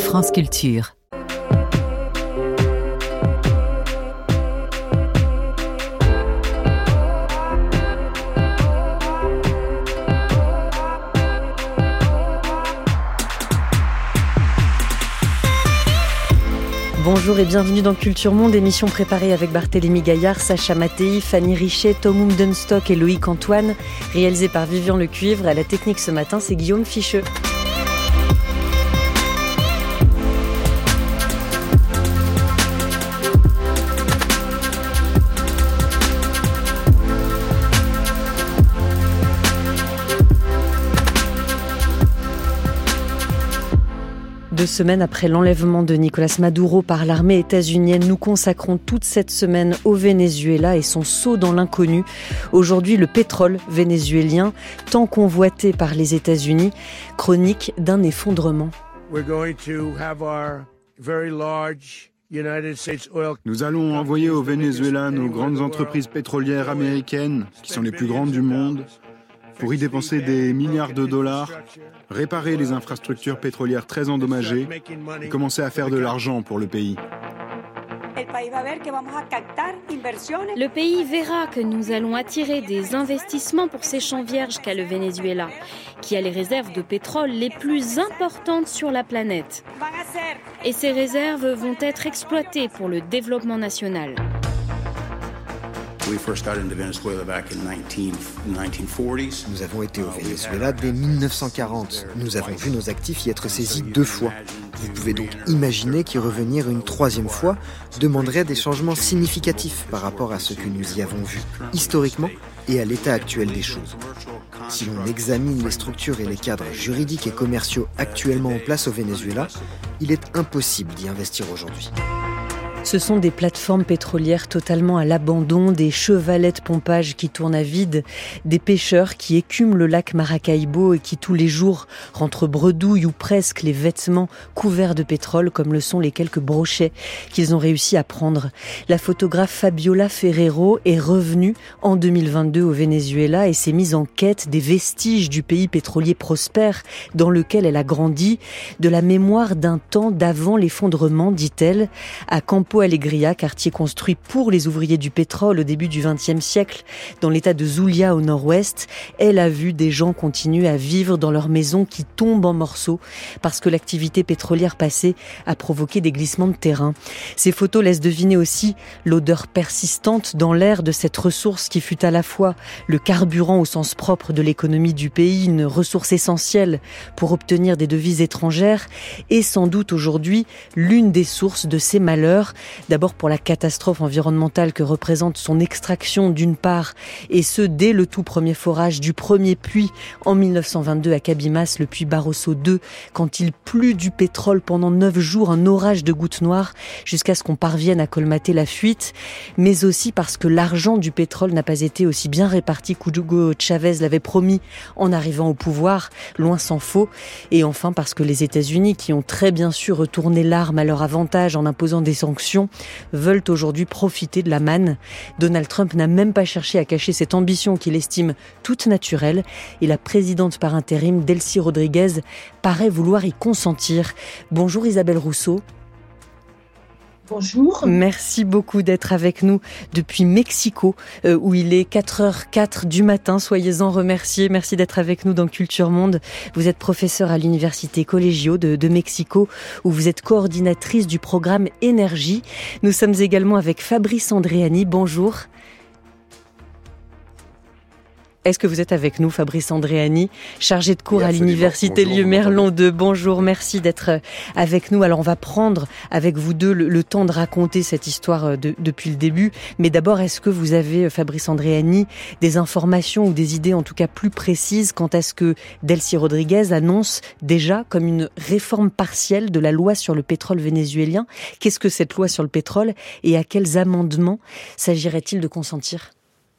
France Culture. Bonjour et bienvenue dans Culture Monde, émission préparée avec Barthélémy Gaillard, Sacha Mattei, Fanny Richet, Tom Umdenstock et Loïc Antoine, réalisée par Vivian Lecuivre. À la technique ce matin, c'est Guillaume Ficheux. Deux semaines après l'enlèvement de Nicolás Maduro par l'armée états-unienne, nous consacrons toute cette semaine au Venezuela et son saut dans l'inconnu. Aujourd'hui, le pétrole vénézuélien, tant convoité par les États-Unis, chronique d'un effondrement. Nous allons envoyer au Venezuela nos grandes entreprises pétrolières américaines, qui sont les plus grandes du monde, pour y dépenser des milliards de dollars, réparer les infrastructures pétrolières très endommagées et commencer à faire de l'argent pour le pays. Le pays verra que nous allons attirer des investissements pour ces champs vierges qu'a le Venezuela, qui a les réserves de pétrole les plus importantes sur la planète. Et ces réserves vont être exploitées pour le développement national. Nous avons été au Venezuela dès 1940. Nous avons vu nos actifs y être saisis 2 fois. Vous pouvez donc imaginer qu'y revenir une 3e fois demanderait des changements significatifs par rapport à ce que nous y avons vu historiquement et à l'état actuel des choses. Si l'on examine les structures et les cadres juridiques et commerciaux actuellement en place au Venezuela, il est impossible d'y investir aujourd'hui. Ce sont des plateformes pétrolières totalement à l'abandon, des chevalets de pompage qui tournent à vide, des pêcheurs qui écument le lac Maracaibo et qui tous les jours rentrent bredouilles ou presque les vêtements couverts de pétrole comme le sont les quelques brochets qu'ils ont réussi à prendre. La photographe Fabiola Ferrero est revenue en 2022 au Venezuela et s'est mise en quête des vestiges du pays pétrolier prospère dans lequel elle a grandi, de la mémoire d'un temps d'avant l'effondrement, dit-elle, à Campo Alegria, quartier construit pour les ouvriers du pétrole au début du XXe siècle, dans l'état de Zulia au nord-ouest. Elle a vu des gens continuer à vivre dans leurs maisons qui tombent en morceaux parce que l'activité pétrolière passée a provoqué des glissements de terrain. Ces photos laissent deviner aussi l'odeur persistante dans l'air de cette ressource qui fut à la fois le carburant au sens propre de l'économie du pays, une ressource essentielle pour obtenir des devises étrangères et sans doute aujourd'hui l'une des sources de ces malheurs. D'abord pour la catastrophe environnementale que représente son extraction d'une part, et ce dès le tout premier forage du premier puits en 1922 à Cabimas, le puits Barroso II, quand il plut du pétrole pendant 9 jours, un orage de gouttes noires, jusqu'à ce qu'on parvienne à colmater la fuite, mais aussi parce que l'argent du pétrole n'a pas été aussi bien réparti qu'Hugo Chavez l'avait promis en arrivant au pouvoir, loin s'en faut, et enfin parce que les États-Unis, qui ont très bien su retourner l'arme à leur avantage en imposant des sanctions, veulent aujourd'hui profiter de la manne. Donald Trump n'a même pas cherché à cacher cette ambition qu'il estime toute naturelle et la présidente par intérim, Delcy Rodriguez, paraît vouloir y consentir. Bonjour Isabelle Rousseau. Bonjour. Merci beaucoup d'être avec nous depuis Mexico, où il est 4h04 du matin. Soyez-en remerciés. Merci d'être avec nous dans Culture Monde. Vous êtes professeure à l'Université Colegio de Mexico, où vous êtes coordinatrice du programme Énergie. Nous sommes également avec Fabrice Andréani. Bonjour. Est-ce que vous êtes avec nous, Fabrice Andréani, chargé de cours à l'Université Lieu-Merlon II? Bonjour, merci d'être avec nous. Alors, on va prendre avec vous deux le temps de raconter cette histoire depuis le début. Mais d'abord, est-ce que vous avez, Fabrice Andréani, des informations ou des idées en tout cas plus précises quant à ce que Delcy Rodriguez annonce déjà comme une réforme partielle de la loi sur le pétrole vénézuélien? Qu'est-ce que cette loi sur le pétrole et à quels amendements s'agirait-il de consentir?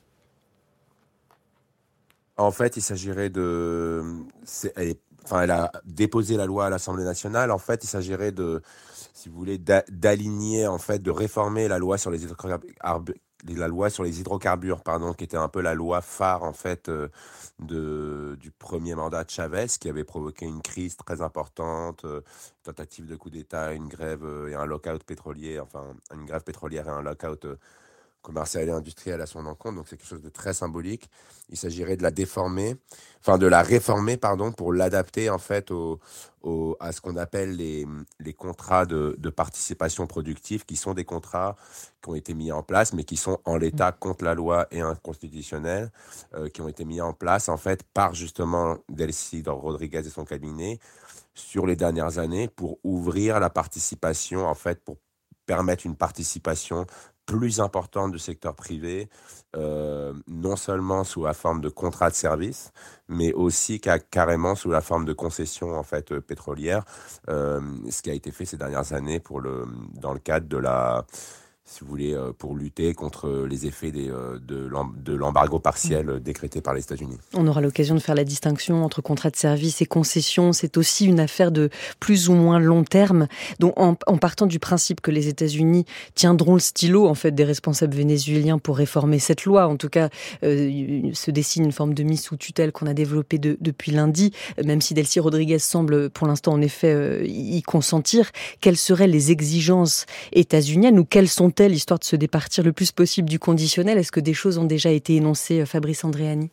En fait, il s'agirait de... elle a déposé la loi à l'Assemblée nationale. En fait, il s'agirait de, si vous voulez, d'aligner, en fait, de réformer la loi sur les la loi sur les hydrocarbures, qui était un peu la loi phare en fait du premier mandat de Chavez, qui avait provoqué une crise très importante, tentative de coup d'État, une grève et un lockout pétrolier, enfin une grève pétrolière et un lockout commercial et industriel à son encontre. Donc c'est quelque chose de très symbolique. Il s'agirait de de la réformer, pour l'adapter en fait à ce qu'on appelle les contrats de participation productive, qui sont des contrats qui ont été mis en place, mais qui sont en l'état contre la loi et inconstitutionnels, qui ont été mis en place en fait par justement Delcy Rodriguez et son cabinet sur les dernières années pour ouvrir la participation, en fait, pour permettre une participation plus importante du secteur privé, non seulement sous la forme de contrats de service, mais aussi carrément sous la forme de concessions en fait pétrolières, ce qui a été fait ces dernières années dans le cadre de si vous voulez, pour lutter contre les effets de l'embargo partiel décrété par les États-Unis. On aura l'occasion de faire la distinction entre contrats de service et concessions. C'est aussi une affaire de plus ou moins long terme. Donc, en partant du principe que les États-Unis tiendront le stylo en fait des responsables vénézuéliens pour réformer cette loi, en tout cas, se dessine une forme de mise sous tutelle qu'on a développée depuis lundi, même si Delcy Rodriguez semble pour l'instant en effet y consentir. Quelles seraient les exigences états-uniennes ou quelles sont-elles, histoire de se départir le plus possible du conditionnel? Est-ce que des choses ont déjà été énoncées, Fabrice Andréani?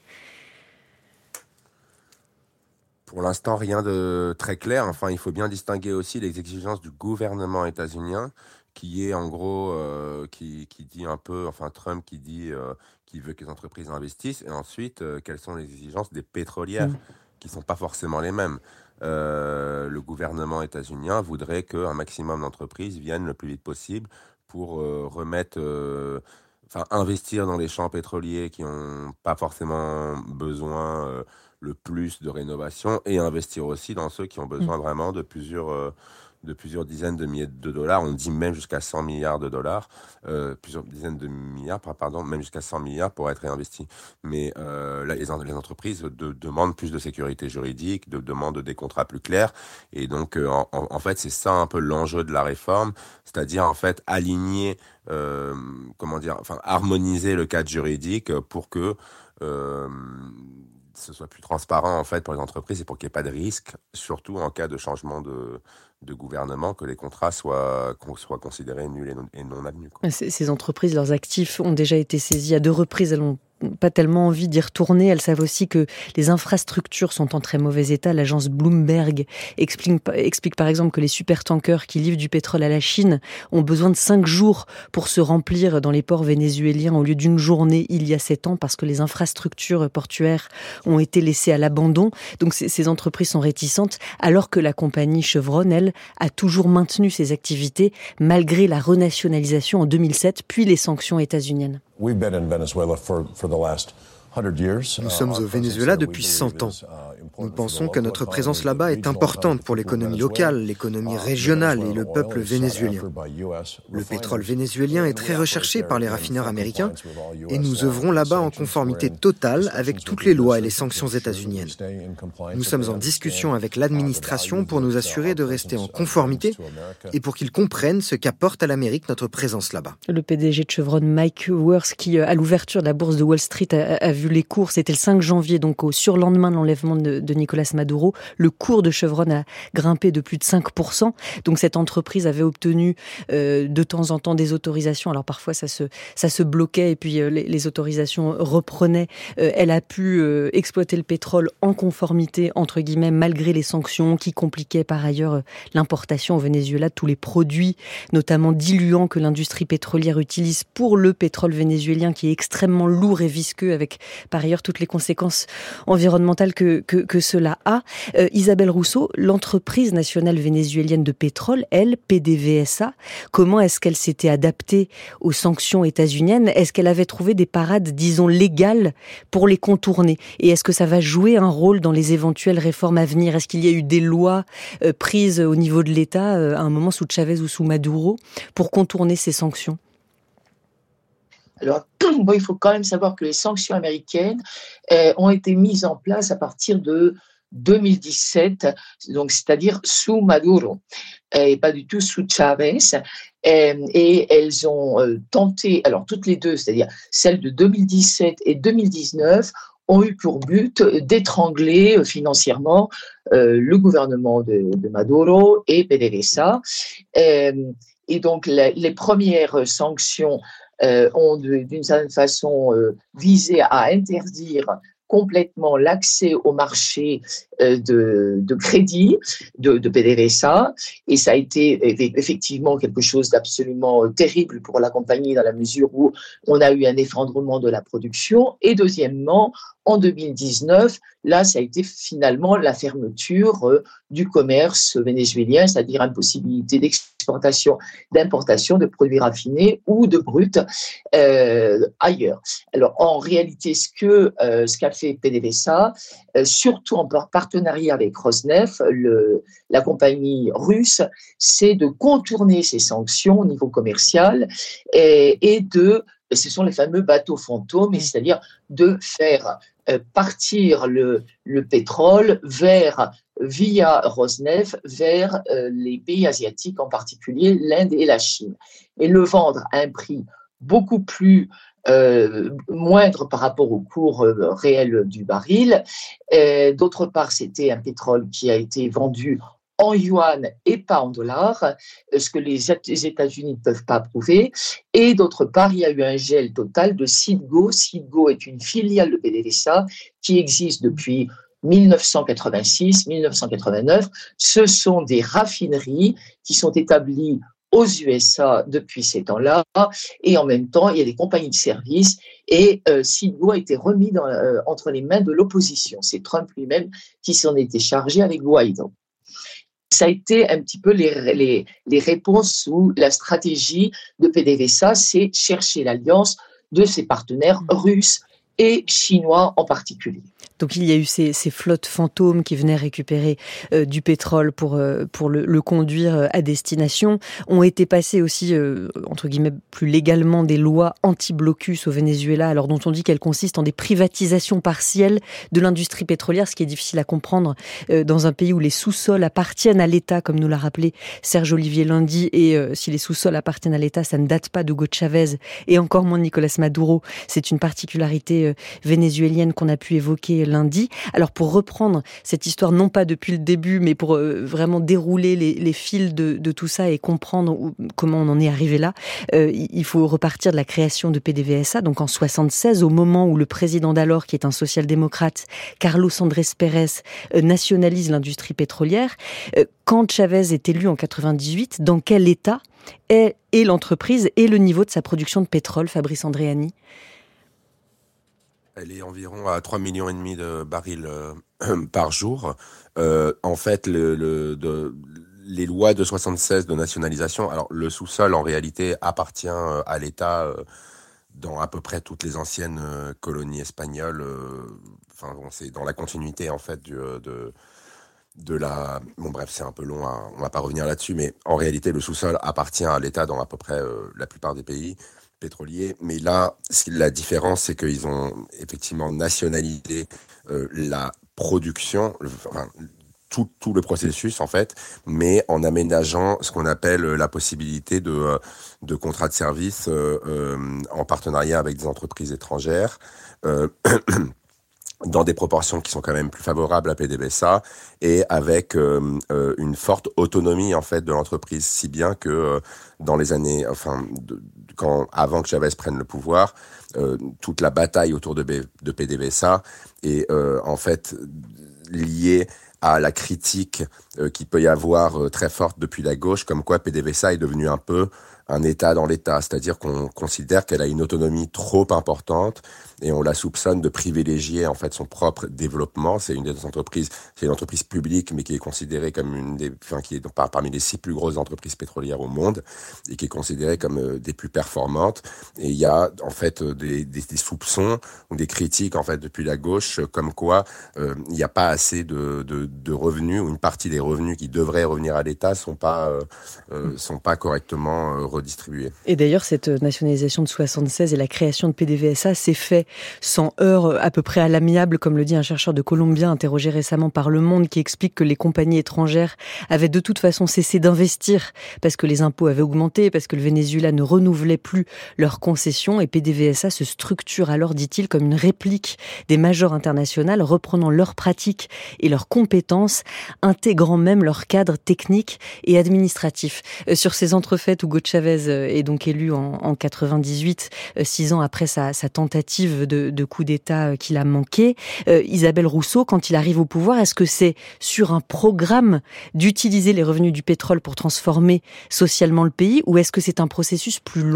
Pour l'instant, rien de très clair. Enfin, il faut bien distinguer aussi les exigences du gouvernement états-unien, qui est en gros, qui dit un peu, enfin Trump qui dit qu'il veut que les entreprises investissent, et ensuite, quelles sont les exigences des pétrolières, qui ne sont pas forcément les mêmes. Le gouvernement états-unien voudrait qu'un maximum d'entreprises viennent le plus vite possible pour investir dans les champs pétroliers qui n'ont pas forcément besoin le plus de rénovation, et investir aussi dans ceux qui ont besoin vraiment de plusieurs dizaines de milliers de dollars. On dit même jusqu'à 100 milliards de dollars, plusieurs dizaines de milliards, même jusqu'à 100 milliards pour être réinvestis. Mais là, les entreprises demandent plus de sécurité juridique, demandent des contrats plus clairs. Et donc, en fait, c'est ça un peu l'enjeu de la réforme, c'est-à-dire en fait aligner, harmoniser le cadre juridique pour que ce soit plus transparent en fait pour les entreprises et pour qu'il n'y ait pas de risque, surtout en cas de changement de gouvernement, que les contrats soient considérés nuls et non admis. Ces entreprises, leurs actifs ont déjà été saisis à 2 reprises. Elles n'ont pas tellement envie d'y retourner. Elles savent aussi que les infrastructures sont en très mauvais état. L'agence Bloomberg explique par exemple que les supertankers qui livrent du pétrole à la Chine ont besoin de 5 jours pour se remplir dans les ports vénézuéliens au lieu d'une journée il y a 7 ans, parce que les infrastructures portuaires ont été laissées à l'abandon. Donc ces entreprises sont réticentes, alors que la compagnie Chevron, elle, a toujours maintenu ses activités malgré la renationalisation en 2007, puis les sanctions états-uniennes. Nous sommes au Venezuela depuis 100 ans. Nous pensons que notre présence là-bas est importante pour l'économie locale, l'économie régionale et le peuple vénézuélien. Le pétrole vénézuélien est très recherché par les raffineurs américains et nous œuvrons là-bas en conformité totale avec toutes les lois et les sanctions états-uniennes. Nous sommes en discussion avec l'administration pour nous assurer de rester en conformité et pour qu'ils comprennent ce qu'apporte à l'Amérique notre présence là-bas. Le PDG de Chevron, Mike Wirth, qui à l'ouverture de la bourse de Wall Street a vu les cours, c'était le 5 janvier, donc au surlendemain de l'enlèvement de Nicolas Maduro, le cours de Chevron a grimpé de plus de 5%. Donc cette entreprise avait obtenu de temps en temps des autorisations. Alors parfois ça se bloquait et puis les autorisations reprenaient. Elle a pu exploiter le pétrole en conformité, entre guillemets, malgré les sanctions qui compliquaient par ailleurs l'importation au Venezuela de tous les produits, notamment diluants, que l'industrie pétrolière utilise pour le pétrole vénézuélien, qui est extrêmement lourd et visqueux, avec par ailleurs toutes les conséquences environnementales que cela a. Isabelle Rousseau, l'entreprise nationale vénézuélienne de pétrole, elle, PDVSA, comment est-ce qu'elle s'était adaptée aux sanctions états-uniennes? Est-ce qu'elle avait trouvé des parades, disons, légales pour les contourner? Et est-ce que ça va jouer un rôle dans les éventuelles réformes à venir? Est-ce qu'il y a eu des lois prises au niveau de l'État, à un moment sous Chavez ou sous Maduro, pour contourner ces sanctions? Alors, il faut quand même savoir que les sanctions américaines ont été mises en place à partir de 2017, donc c'est-à-dire sous Maduro et pas du tout sous Chavez. Et elles ont tenté, alors toutes les deux, c'est-à-dire celles de 2017 et 2019, ont eu pour but d'étrangler financièrement le gouvernement de Maduro et PDVSA. Et donc les premières sanctions ont d'une certaine façon visé à interdire complètement l'accès au marché de crédit de PDVSA, et ça a été effectivement quelque chose d'absolument terrible pour la compagnie dans la mesure où on a eu un effondrement de la production. Et deuxièmement, en 2019, là, ça a été finalement la fermeture du commerce vénézuélien, c'est-à-dire impossibilité d'exportation, d'importation de produits raffinés ou de bruts ailleurs. Alors, en réalité, ce qu'a fait PDVSA, surtout en partenariat avec Rosneft, la compagnie russe, c'est de contourner ces sanctions au niveau commercial ce sont les fameux bateaux fantômes, c'est-à-dire de faire partir le pétrole via Rosneft vers les pays asiatiques, en particulier l'Inde et la Chine, et le vendre à un prix beaucoup plus moindre par rapport au cours réel du baril. D'autre part, c'était un pétrole qui a été vendu en yuan et pas en dollars, ce que les États-Unis ne peuvent pas prouver. Et d'autre part, il y a eu un gel total de Citgo. Citgo est une filiale de PDVSA qui existe depuis 1986-1989. Ce sont des raffineries qui sont établies aux USA depuis ces temps-là, et en même temps, il y a des compagnies de services, et Citgo a été remis entre les mains de l'opposition. C'est Trump lui-même qui s'en était chargé avec Guaido. Ça a été un petit peu les réponses ou la stratégie de PDVSA, c'est chercher l'alliance de ses partenaires russes et chinois en particulier. Donc il y a eu ces flottes fantômes qui venaient récupérer du pétrole pour le conduire à destination. Ont été passées aussi, entre guillemets, plus légalement des lois anti-blocus au Venezuela, alors dont on dit qu'elles consistent en des privatisations partielles de l'industrie pétrolière, ce qui est difficile à comprendre dans un pays où les sous-sols appartiennent à l'État, comme nous l'a rappelé Serge-Olivier Lundy, et si les sous-sols appartiennent à l'État, ça ne date pas d'Hugo Chavez et encore moins de Nicolas Maduro. C'est une particularité vénézuélienne qu'on a pu évoquer lundi. Alors pour reprendre cette histoire, non pas depuis le début, mais pour vraiment dérouler les fils de tout ça et comprendre comment on en est arrivé là, il faut repartir de la création de PDVSA, donc en 1976, au moment où le président d'alors, qui est un social-démocrate, Carlos Andrés Pérez, nationalise l'industrie pétrolière. Quand Chavez est élu en 1998, dans quel état est l'entreprise et le niveau de sa production de pétrole, Fabrice Andréani? Elle est environ à 3,5 millions de barils par jour. En fait, les lois de 76 de nationalisation, alors le sous-sol en réalité appartient à l'État dans à peu près toutes les anciennes colonies espagnoles. Enfin, bon, c'est dans la continuité en fait de la... Bon bref, c'est un peu long, hein, on va pas revenir là-dessus, mais en réalité, le sous-sol appartient à l'État dans à peu près la plupart des pays pétroliers. Mais là, la différence, c'est qu'ils ont effectivement nationalisé la production, tout le processus en fait, mais en aménageant ce qu'on appelle la possibilité de contrats de service en partenariat avec des entreprises étrangères. Dans des proportions qui sont quand même plus favorables à PDVSA et avec une forte autonomie en fait de l'entreprise, si bien que dans les années, avant que Chavez prenne le pouvoir, toute la bataille autour de PDVSA est en fait liée à la critique qu'il peut y avoir très forte depuis la gauche, comme quoi PDVSA est devenu un peu un État dans l'État, c'est-à-dire qu'on considère qu'elle a une autonomie trop importante et on la soupçonne de privilégier en fait son propre développement. C'est une entreprise publique, mais qui est considérée comme qui est parmi les 6 plus grosses entreprises pétrolières au monde et qui est considérée comme des plus performantes. Et il y a en fait des soupçons ou des critiques en fait depuis la gauche, comme quoi il n'y a pas assez de revenus, ou une partie des revenus qui devraient revenir à l'État sont pas correctement redistribués. Et d'ailleurs, cette nationalisation de 76 et la création de PDVSA s'est fait sans heurts, à peu près à l'amiable, comme le dit un chercheur de Columbia interrogé récemment par Le Monde, qui explique que les compagnies étrangères avaient de toute façon cessé d'investir parce que les impôts avaient augmenté, parce que le Venezuela ne renouvelait plus leurs concessions, et PDVSA se structure alors, dit-il, comme une réplique des majors internationales, reprenant leurs pratiques et leurs compétences, intégrant même leur cadre technique et administratif. Sur ces entrefaites, Hugo Chavez est donc élu en 98, 6 ans après sa tentative de coup d'État qu'il a manqué. Isabelle Rousseau, quand il arrive au pouvoir, est-ce que c'est sur un programme d'utiliser les revenus du pétrole pour transformer socialement le pays, ou est-ce que c'est un processus plus long ?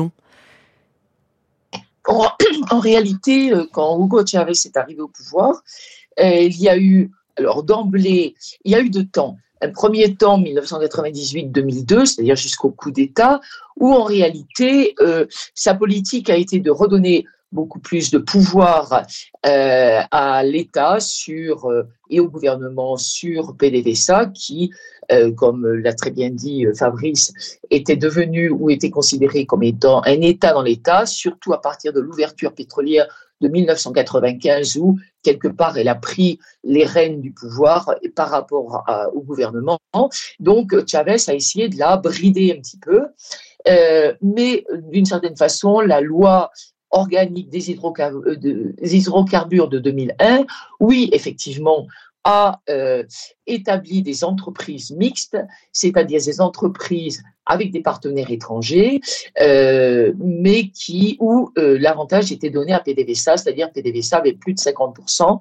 En réalité, quand Hugo Chavez est arrivé au pouvoir, il y a eu, alors d'emblée, il y a eu 2 temps. Un premier temps, 1998-2002, c'est-à-dire jusqu'au coup d'État, où en réalité, sa politique a été de redonner beaucoup plus de pouvoir à l'État et au gouvernement sur PDVSA, qui, comme l'a très bien dit Fabrice, était devenu ou était considéré comme étant un État dans l'État, surtout à partir de l'ouverture pétrolière de 1995, où quelque part elle a pris les rênes du pouvoir par rapport au gouvernement. Donc Chavez a essayé de la brider un petit peu, mais d'une certaine façon, la loi organique des hydrocarbures de 2001, oui, effectivement, a établi des entreprises mixtes, c'est-à-dire des entreprises avec des partenaires étrangers, mais où l'avantage était donné à PDVSA, c'est-à-dire PDVSA avait plus de 50%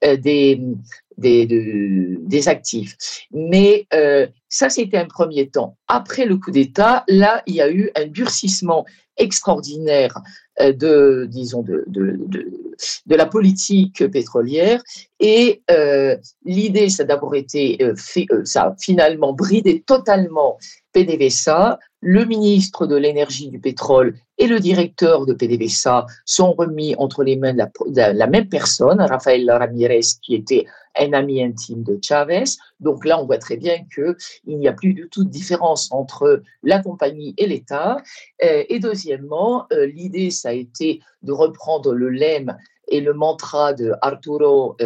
des actifs. Mais ça, c'était un premier temps. Après le coup d'État, là, il y a eu un durcissement extraordinaire de la politique pétrolière, et l'idée, ça a d'abord été ça a finalement bridé totalement PDVSA. Le ministre de l'énergie, du pétrole et le directeur de PDVSA sont remis entre les mains de la même personne, Rafael Ramirez, qui était un ami intime de Chavez. Donc là, on voit très bien qu'il n'y a plus du tout de différence entre la compagnie et l'État. Et deuxièmement, l'idée, ça a été de reprendre le lemme et le mantra de Arturo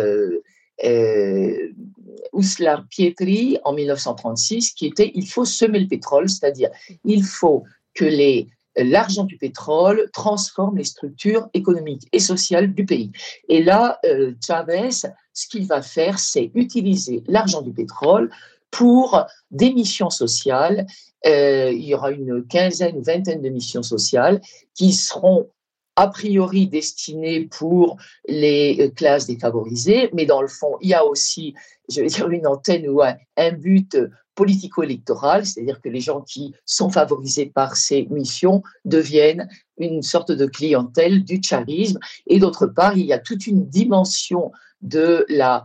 Uslar Pietri en 1936, qui était « il faut semer le pétrole », c'est-à-dire il faut que l'argent du pétrole transforme les structures économiques et sociales du pays. Et là, Chavez, ce qu'il va faire, c'est utiliser l'argent du pétrole pour des missions sociales. Il y aura une quinzaine ou vingtaine de missions sociales qui seront a priori destinées pour les classes défavorisées, mais dans le fond, il y a aussi, je vais dire, une antenne ou un but politico-électoral, c'est-à-dire que les gens qui sont favorisés par ces missions deviennent une sorte de clientèle du chavisme. Et d'autre part, il y a toute une dimension de la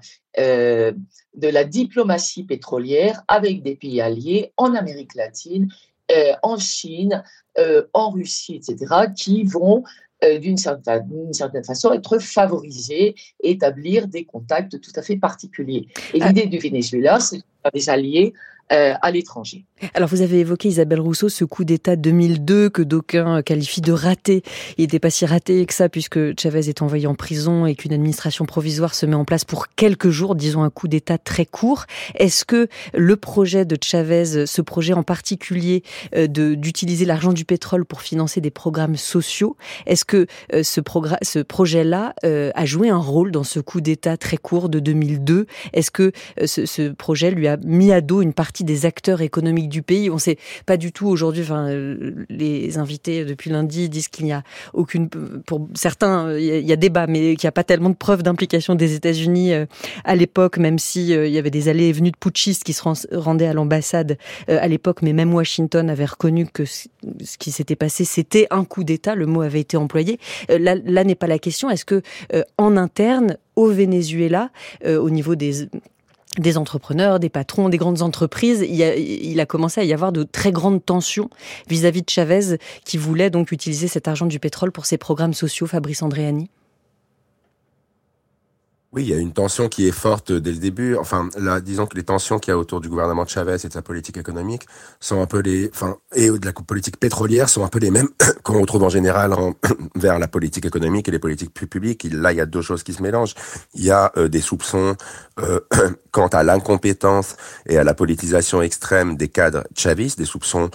diplomatie pétrolière avec des pays alliés en Amérique latine, en Chine, en Russie, etc., qui vont d'une certaine façon être favorisés et établir des contacts tout à fait particuliers. Et l'idée du Venezuela, c'est de faire des alliés à l'étranger. Alors vous avez évoqué, Isabelle Rousseau, ce coup d'État 2002 que d'aucuns qualifient de raté. Il n'était pas si raté que ça, puisque Chavez est envoyé en prison et qu'une administration provisoire se met en place pour quelques jours, disons un coup d'État très court. Est-ce que le projet de Chavez, ce projet en particulier d'utiliser l'argent du pétrole pour financer des programmes sociaux, est-ce que ce projet-là a joué un rôle dans ce coup d'État très court de 2002 ? Est-ce que ce projet lui a mis à dos une partie des acteurs économiques du pays? On ne sait pas du tout aujourd'hui. Les invités depuis lundi disent qu'il n'y a aucune. Pour certains, il y a débat, mais qu'il n'y a pas tellement de preuves d'implication des États-Unis à l'époque, même si il y avait des allées et venues de putschistes qui se rendaient à l'ambassade à l'époque. Mais même Washington avait reconnu que ce qui s'était passé, c'était un coup d'État. Le mot avait été employé. Là n'est pas la question. Est-ce que en interne, au Venezuela, au niveau des entrepreneurs, des patrons, des grandes entreprises, il a commencé à y avoir de très grandes tensions vis-à-vis de Chavez, qui voulait donc utiliser cet argent du pétrole pour ses programmes sociaux, Fabrice Andréani? Oui, il y a une tension qui est forte dès le début. Enfin, là, disons que les tensions qu'il y a autour du gouvernement de Chavez et de sa politique économique sont un peu et de la politique pétrolière sont un peu les mêmes qu'on retrouve en général vers la politique économique et les politiques plus publiques. Là, il y a deux choses qui se mélangent. Il y a des soupçons quant à l'incompétence et à la politisation extrême des cadres chavistes, des soupçons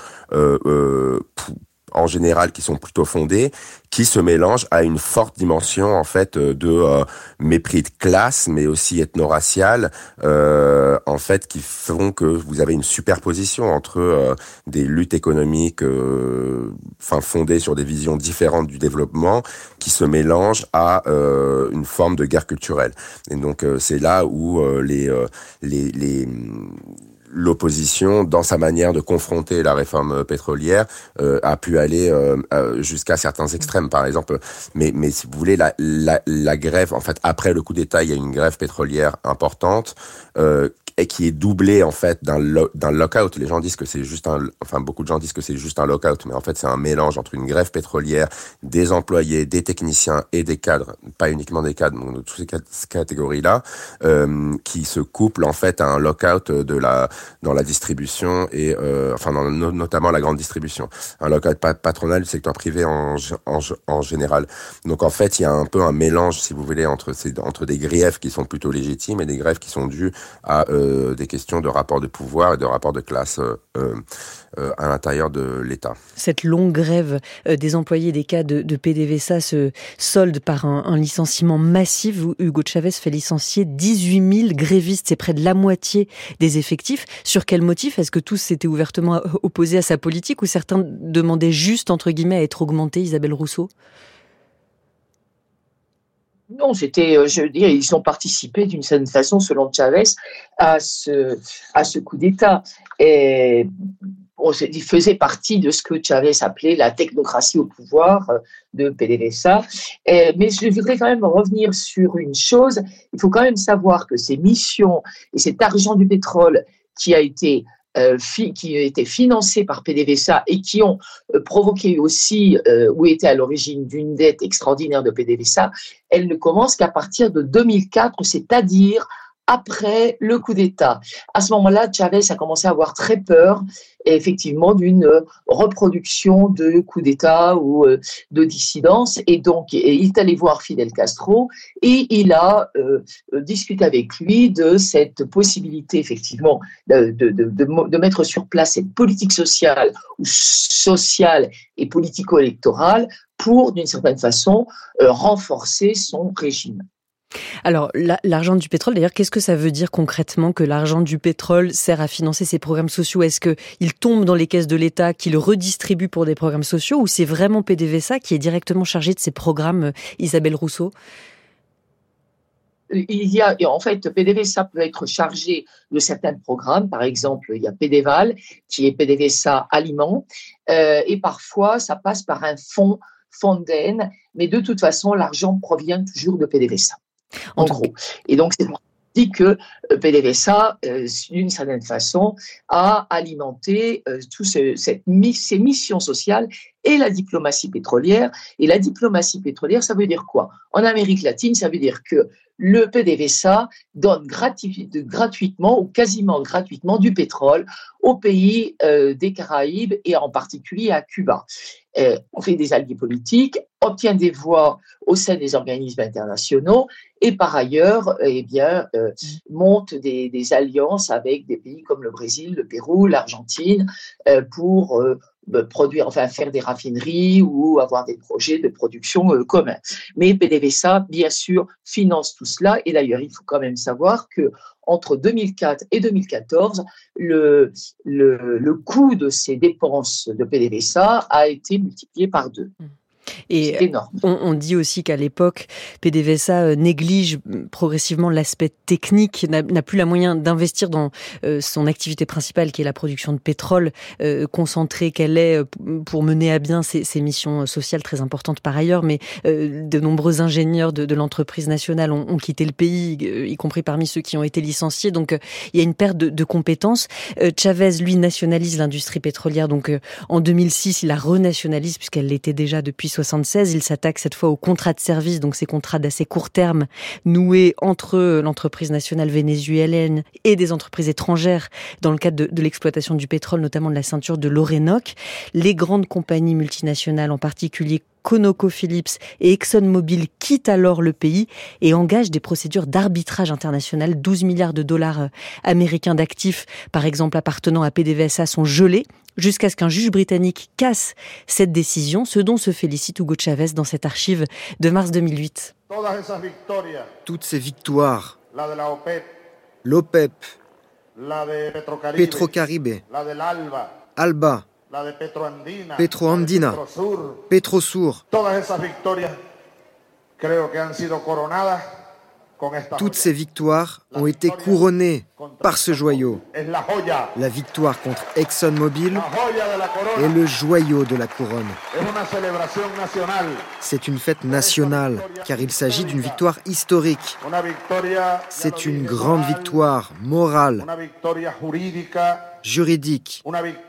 en général qui sont plutôt fondés, qui se mélangent à une forte dimension en fait de mépris de classe, mais aussi ethno-racial, en fait, qui font que vous avez une superposition entre des luttes économiques, fondées sur des visions différentes du développement, qui se mélangent à une forme de guerre culturelle. Et donc c'est là où l'opposition, dans sa manière de confronter la réforme pétrolière, a pu aller jusqu'à certains extrêmes, par exemple. Mais si vous voulez, la grève, en fait, après le coup d'État, il y a une grève pétrolière importante, et qui est doublée, en fait, d'un lockout. Les gens disent que c'est juste beaucoup de gens disent que c'est juste un lockout, mais en fait, c'est un mélange entre une grève pétrolière, des employés, des techniciens et des cadres, pas uniquement des cadres, donc de toutes ces catégories-là, qui se couplent, en fait, à un lockout dans la distribution et notamment la grande distribution, un lockout patronal du secteur privé en général. Donc en fait, il y a un peu un mélange, si vous voulez, entre des grèves qui sont plutôt légitimes et des grèves qui sont dues à des questions de rapport de pouvoir et de rapport de classe à l'intérieur de l'État. Cette longue grève des employés des cas de PDVSA se solde par un licenciement massif. Hugo Chavez fait licencier 18 000 grévistes, c'est près de la moitié des effectifs. Sur quel motif? Est-ce que tous s'étaient ouvertement opposés à sa politique ou certains demandaient juste, entre guillemets, à être augmentés, Isabelle Rousseau? Non, je veux dire, ils ont participé d'une certaine façon, selon Chavez, à ce coup d'État. Et il faisait partie de ce que Chavez appelait la technocratie au pouvoir de PDVSA. Mais je voudrais quand même revenir sur une chose. Il faut quand même savoir que ces missions et cet argent du pétrole qui a été financés par PDVSA et qui ont provoqué aussi, ou étaient à l'origine d'une dette extraordinaire de PDVSA, elles ne commencent qu'à partir de 2004, c'est-à-dire après le coup d'État. À ce moment-là, Chavez a commencé à avoir très peur, effectivement, d'une reproduction de coup d'État ou de dissidence. Et donc, il est allé voir Fidel Castro et il a discuté avec lui de cette possibilité, effectivement, de mettre sur place cette politique sociale et politico-électorale pour, d'une certaine façon, renforcer son régime. Alors, l'argent du pétrole, d'ailleurs, qu'est-ce que ça veut dire concrètement que l'argent du pétrole sert à financer ces programmes sociaux? Est-ce qu'il tombe dans les caisses de l'État, qu'il redistribue pour des programmes sociaux, ou c'est vraiment PDVSA qui est directement chargé de ces programmes, Isabelle Rousseau? En fait, PDVSA peut être chargé de certains programmes. Par exemple, il y a PDVAL, qui est PDVSA Aliments, et parfois, ça passe par un fonds Fonden, mais de toute façon, l'argent provient toujours de PDVSA. En gros. Et donc, c'est pour dit que PDVSA, d'une certaine façon, a alimenté ces missions sociales et la diplomatie pétrolière. Et la diplomatie pétrolière, ça veut dire quoi? En Amérique latine, ça veut dire que le PDVSA donne gratuitement ou quasiment gratuitement du pétrole aux pays des Caraïbes et en particulier à Cuba. On fait des alliés politiques, obtient des voix au sein des organismes internationaux et par ailleurs, monte des alliances avec des pays comme le Brésil, le Pérou, l'Argentine pour faire des raffineries ou avoir des projets de production communs. Mais PDVSA, bien sûr, finance tout cela. Et d'ailleurs, il faut quand même savoir que entre 2004 et 2014, le coût de ces dépenses de PDVSA a été multiplié par 2. Et c'est énorme. On dit aussi qu'à l'époque, PDVSA néglige progressivement l'aspect technique, n'a plus la moyen d'investir dans son activité principale qui est la production de pétrole, concentrée qu'elle est pour mener à bien ses missions sociales très importantes par ailleurs. Mais de nombreux ingénieurs de l'entreprise nationale ont quitté le pays, y compris parmi ceux qui ont été licenciés. Donc il y a une perte de compétences. Chavez, lui, nationalise l'industrie pétrolière. Donc en 2006, il la renationalise puisqu'elle l'était déjà depuis 1970. 1976. Il s'attaque cette fois aux contrats de service, donc ces contrats d'assez court terme noués entre l'entreprise nationale vénézuélienne et des entreprises étrangères dans le cadre de l'exploitation du pétrole, notamment de la ceinture de l'Orénoque. Les grandes compagnies multinationales, en particulier ConocoPhillips et ExxonMobil, quittent alors le pays et engagent des procédures d'arbitrage international. 12 milliards de dollars américains d'actifs, par exemple appartenant à PDVSA, sont gelés jusqu'à ce qu'un juge britannique casse cette décision, ce dont se félicite Hugo Chavez dans cette archive de mars 2008. Toutes ces victoires, l'OPEP, Petrocaribe, Alba, Petroandina, Petrosur, toutes ces victoires ont été couronnées par ce joyau. La victoire contre ExxonMobil est le joyau de la couronne. C'est une fête nationale, car il s'agit d'une victoire historique. C'est une grande victoire morale, juridique,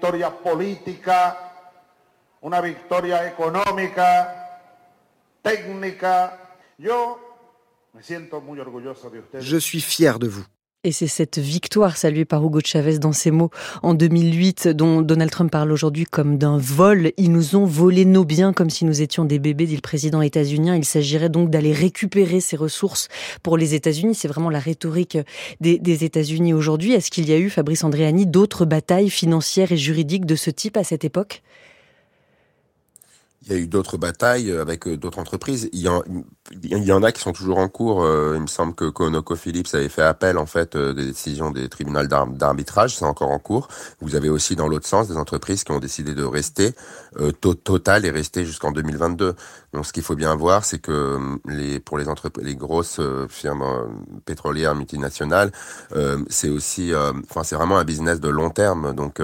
je suis fier de vous. Et c'est cette victoire saluée par Hugo Chavez dans ses mots en 2008, dont Donald Trump parle aujourd'hui comme d'un vol. Ils nous ont volé nos biens comme si nous étions des bébés, dit le président états-unien. Il s'agirait donc d'aller récupérer ces ressources pour les États-Unis. C'est vraiment la rhétorique des États-Unis aujourd'hui. Est-ce qu'il y a eu, Fabrice Andréani, d'autres batailles financières et juridiques de ce type à cette époque ? Il y a eu d'autres batailles avec d'autres entreprises. Il y en a qui sont toujours en cours. Il me semble que ConocoPhillips avait fait appel en fait des décisions des tribunaux d'arbitrage. C'est encore en cours. Vous avez aussi dans l'autre sens des entreprises qui ont décidé de rester. Total est resté jusqu'en 2022. Donc ce qu'il faut bien voir, c'est que pour les grosses firmes pétrolières multinationales, c'est aussi, c'est vraiment un business de long terme. Donc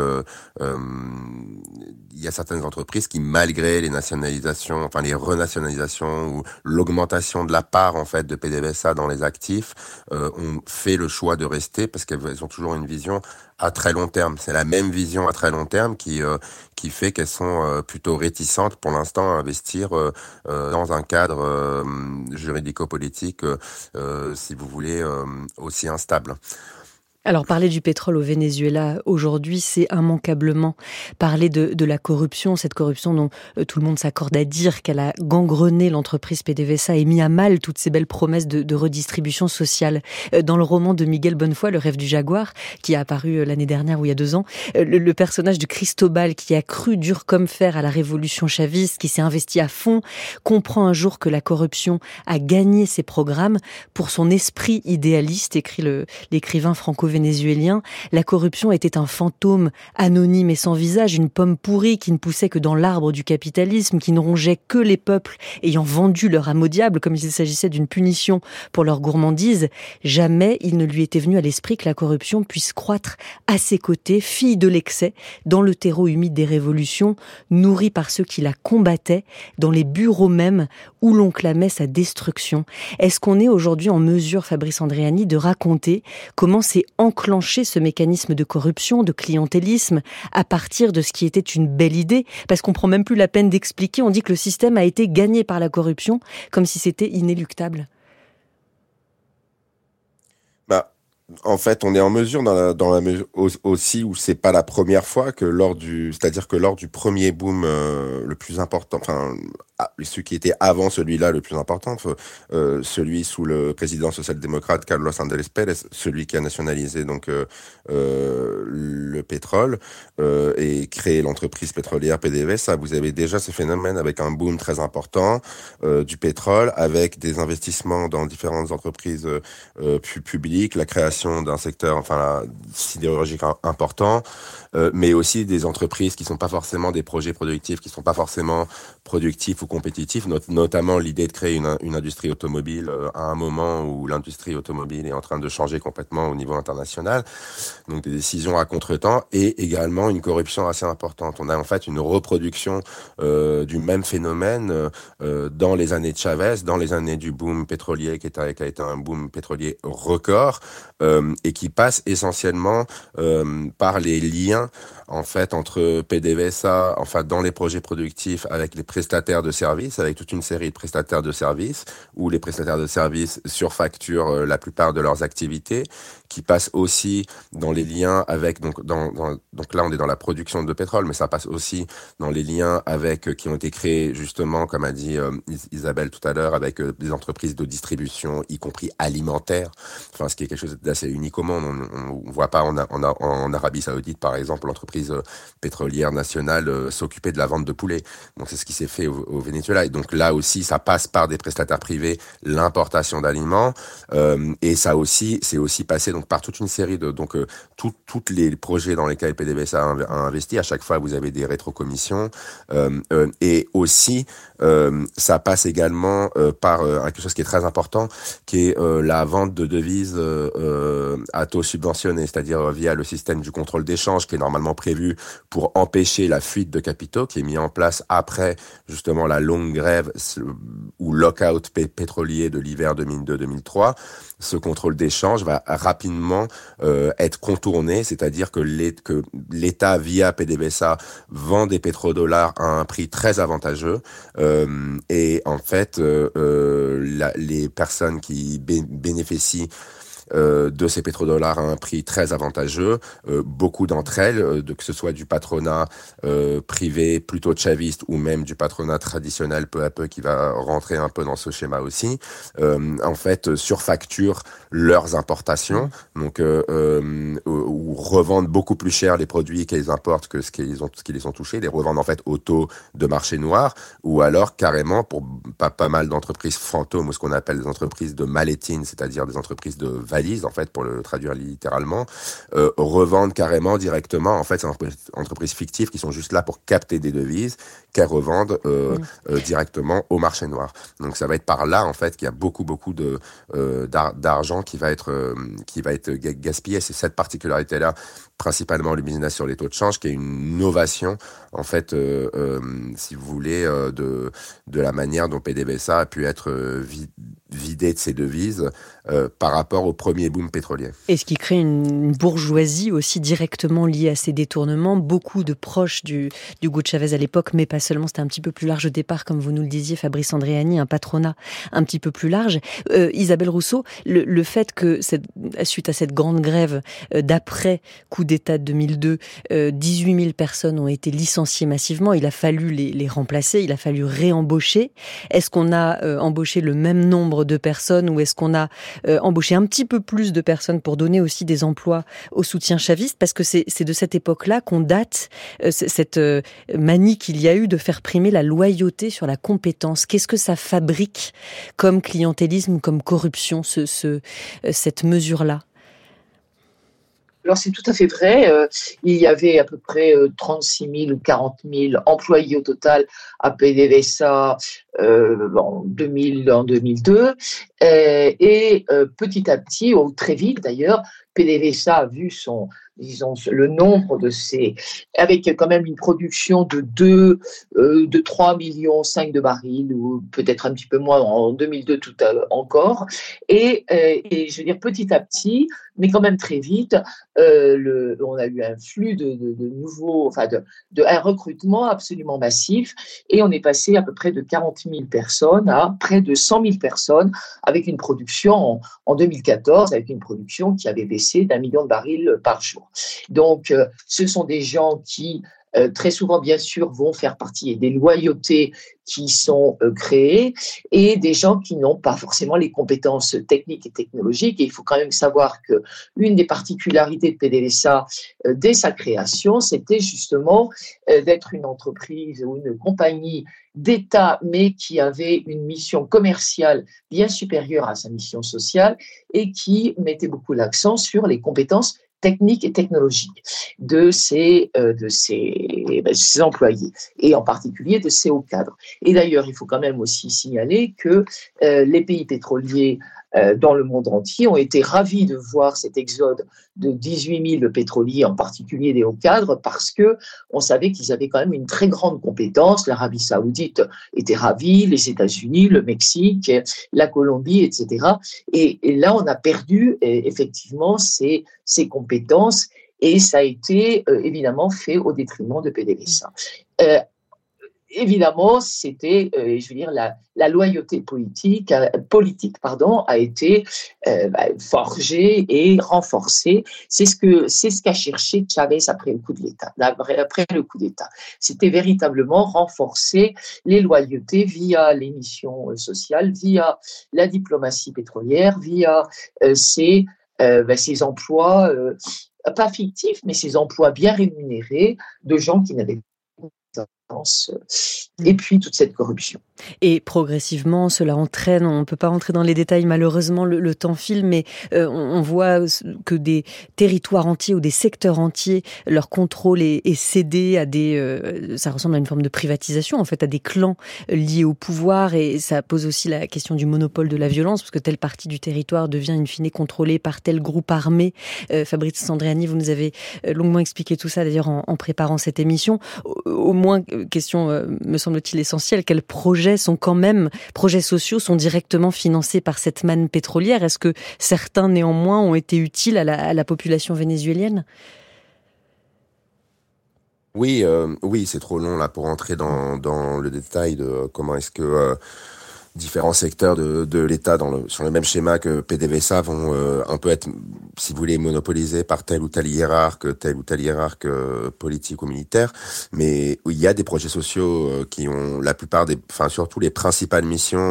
il y a certaines entreprises qui, malgré les nationalisations, les renationalisations ou l'augmentation de la part en fait de PDVSA dans les actifs, ont fait le choix de rester parce qu'elles ont toujours une vision à très long terme. C'est la même vision à très long terme qui fait qu'elles sont plutôt réticentes pour l'instant à investir dans un cadre juridico-politique, si vous voulez, aussi instable. Alors, parler du pétrole au Venezuela aujourd'hui, c'est immanquablement parler de la corruption, cette corruption dont tout le monde s'accorde à dire qu'elle a gangrené l'entreprise PDVSA et mis à mal toutes ces belles promesses de redistribution sociale. Dans le roman de Miguel Bonnefoy, Le rêve du jaguar, qui a apparu l'année dernière ou il y a 2 ans, le personnage de Cristobal, qui a cru dur comme fer à la révolution chaviste, qui s'est investi à fond, comprend un jour que la corruption a gagné ses programmes. Pour son esprit idéaliste, écrit l'écrivain franco-vénézuélien, la corruption était un fantôme anonyme et sans visage, une pomme pourrie qui ne poussait que dans l'arbre du capitalisme, qui ne rongeait que les peuples ayant vendu leur âme au diable, comme s'il s'agissait d'une punition pour leur gourmandise. Jamais il ne lui était venu à l'esprit que la corruption puisse croître à ses côtés, fille de l'excès, dans le terreau humide des révolutions, nourrie par ceux qui la combattaient, dans les bureaux mêmes où l'on clamait sa destruction. Est-ce qu'on est aujourd'hui en mesure, Fabrice Andréani, de raconter comment s'est enclencher ce mécanisme de corruption, de clientélisme, à partir de ce qui était une belle idée, parce qu'on prend même plus la peine d'expliquer, on dit que le système a été gagné par la corruption, comme si c'était inéluctable. En fait, on est en mesure dans la mesure aussi où c'est pas la première fois que lors du premier boom le plus important, celui qui était avant celui-là le plus important, celui sous le président social-démocrate Carlos Andrés Pérez, celui qui a nationalisé donc le pétrole et créé l'entreprise pétrolière PDVSA. Vous avez déjà ce phénomène avec un boom très important du pétrole, avec des investissements dans différentes entreprises publiques, la création d'un secteur sidérurgique important, mais aussi des entreprises qui sont pas forcément des projets productifs, qui sont pas forcément productifs ou compétitifs, notamment l'idée de créer une industrie automobile à un moment où l'industrie automobile est en train de changer complètement au niveau international. Donc des décisions à contretemps et également une corruption assez importante. On a en fait une reproduction du même phénomène dans les années de Chavez, dans les années du boom pétrolier qui a été un boom pétrolier record, et qui passe essentiellement par les liens en fait entre PDVSA, enfin dans les projets productifs avec les prestataires de services, avec toute une série de prestataires de services où les prestataires de services surfacturent la plupart de leurs activités, qui passe aussi dans les liens avec donc là on est dans la production de pétrole, mais ça passe aussi dans les liens avec qui ont été créés justement, comme a dit Isabelle tout à l'heure, avec des entreprises de distribution, y compris alimentaire. Enfin, ce qui est quelque chose d'assez unique au monde. On voit pas en Arabie Saoudite par exemple l'entreprise pétrolière nationale s'occuper de la vente de poulet. Donc c'est ce qui s'est fait au Venezuela. Et donc là aussi, ça passe par des prestataires privés, l'importation d'aliments, et ça aussi, c'est aussi passé donc par toute une série de toutes les projets dans lesquels PDVSA a investi. À chaque fois, vous avez des rétrocommissions, et aussi ça passe également par quelque chose qui est très important, qui est la vente de devises à taux subventionné, c'est-à-dire via le système du contrôle d'échange qui est normalement prévu pour empêcher la fuite de capitaux, qui est mis en place après justement la longue grève ou lockout pétrolier de l'hiver 2002-2003. Ce contrôle d'échange va rapidement être contourné, c'est-à-dire que l'État via PDVSA vend des pétrodollars à un prix très avantageux, et en fait les personnes qui bénéficient de ces pétrodollars à un prix très avantageux, beaucoup d'entre elles, que ce soit du patronat privé plutôt chaviste ou même du patronat traditionnel peu à peu qui va rentrer un peu dans ce schéma aussi, en fait surfacturent leurs importations, donc ou revendent beaucoup plus cher les produits qu'elles importent que ce qui les ont touchés, les revendent en fait au taux de marché noir, ou alors carrément pour pas mal d'entreprises fantômes, ou ce qu'on appelle des entreprises de malétines, c'est-à-dire des entreprises de valises, en fait, pour le traduire littéralement, revendent carrément directement, en fait, c'est des entreprises fictives qui sont juste là pour capter des devises, qu'elles revendent directement au marché noir. Donc ça va être par là, en fait, qu'il y a beaucoup d'argent qui va être gaspillé. C'est cette particularité-là, principalement le business sur les taux de change, qui est une innovation, en fait, si vous voulez, de la manière dont PDVSA a pu être vidé de ses devises par rapport au premier boom pétrolier. Et ce qui crée une bourgeoisie aussi directement liée à ces détournements. Beaucoup de proches d'Hugo Chavez à l'époque, mais pas seulement, c'était un petit peu plus large au départ, comme vous nous le disiez, Fabrice Andréani, un patronat un petit peu plus large. Isabelle Rousseau, le fait que, suite à cette grande grève d'après coup d'État de 2002, 18 000 personnes ont été licenciées massivement, il a fallu les remplacer, il a fallu réembaucher. Est-ce qu'on a embauché le même nombre de personnes, ou est-ce qu'on a embauché un petit peu plus de personnes pour donner aussi des emplois au soutien chaviste? Parce que c'est de cette époque-là qu'on date cette manie qu'il y a eu de faire primer la loyauté sur la compétence. Qu'est-ce que ça fabrique comme clientélisme, comme corruption, cette mesure-là? Alors c'est tout à fait vrai, il y avait à peu près 36 000 ou 40 000 employés au total à PDVSA en 2000, en 2002, et petit à petit, ou très vite d'ailleurs, PDVSA a vu le nombre de ces, avec quand même une production de 3,5 millions de barils, ou peut-être un petit peu moins en 2002 encore, et je veux dire petit à petit, mais quand même très vite, on a eu un flux de nouveaux, un recrutement absolument massif, et on est passé à peu près de 40 000 personnes à près de 100 000 personnes, avec une production en 2014, avec une production qui avait baissé d'1 million de barils par jour. Donc, ce sont des gens qui, très souvent, bien sûr, vont faire partie des loyautés qui sont créées, et des gens qui n'ont pas forcément les compétences techniques et technologiques. Et il faut quand même savoir qu'une des particularités de PDVSA dès sa création, c'était justement d'être une entreprise ou une compagnie d'État, mais qui avait une mission commerciale bien supérieure à sa mission sociale, et qui mettait beaucoup l'accent sur les compétences techniques et technologiques de ses employés, et en particulier de ses hauts cadres. Et d'ailleurs, il faut quand même aussi signaler que les pays pétroliers dans le monde entier ont été ravis de voir cet exode de 18 000 pétroliers, en particulier des hauts cadres, parce qu'on savait qu'ils avaient quand même une très grande compétence. L'Arabie saoudite était ravie, les États-Unis, le Mexique, la Colombie, etc. Et là, on a perdu effectivement ces compétences, et ça a été évidemment fait au détriment de PDVSA. Évidemment, c'était, je veux dire, la loyauté politique, a été forgée et renforcée. C'est ce qu'a cherché Chavez après le coup de l'État. Après le coup d'État, c'était véritablement renforcer les loyautés via les missions sociales, via la diplomatie pétrolière, via ces emplois pas fictifs, mais ces emplois bien rémunérés de gens qui n'avaient et puis toute cette corruption. Et progressivement, cela entraîne, on ne peut pas rentrer dans les détails, malheureusement, le temps file, mais on voit que des territoires entiers ou des secteurs entiers, leur contrôle est cédé à ça ressemble à une forme de privatisation, en fait, à des clans liés au pouvoir, et ça pose aussi la question du monopole de la violence, parce que telle partie du territoire devient in fine contrôlée par tel groupe armé. Fabrice Sandriani, vous nous avez longuement expliqué tout ça, d'ailleurs, en préparant cette émission. Au moins, question, me semble-t-il, essentielle, quels projets sociaux sont directement financés par cette manne pétrolière? Est-ce que certains, néanmoins, ont été utiles à la population vénézuélienne? Oui, c'est trop long là pour entrer dans le détail de comment est-ce que différents secteurs de l'État sur le même schéma que PDVSA vont un peu être, si vous voulez, monopolisés par tel ou tel hiérarque politique ou militaire. Mais il y a des projets sociaux qui ont la plupart surtout les principales missions,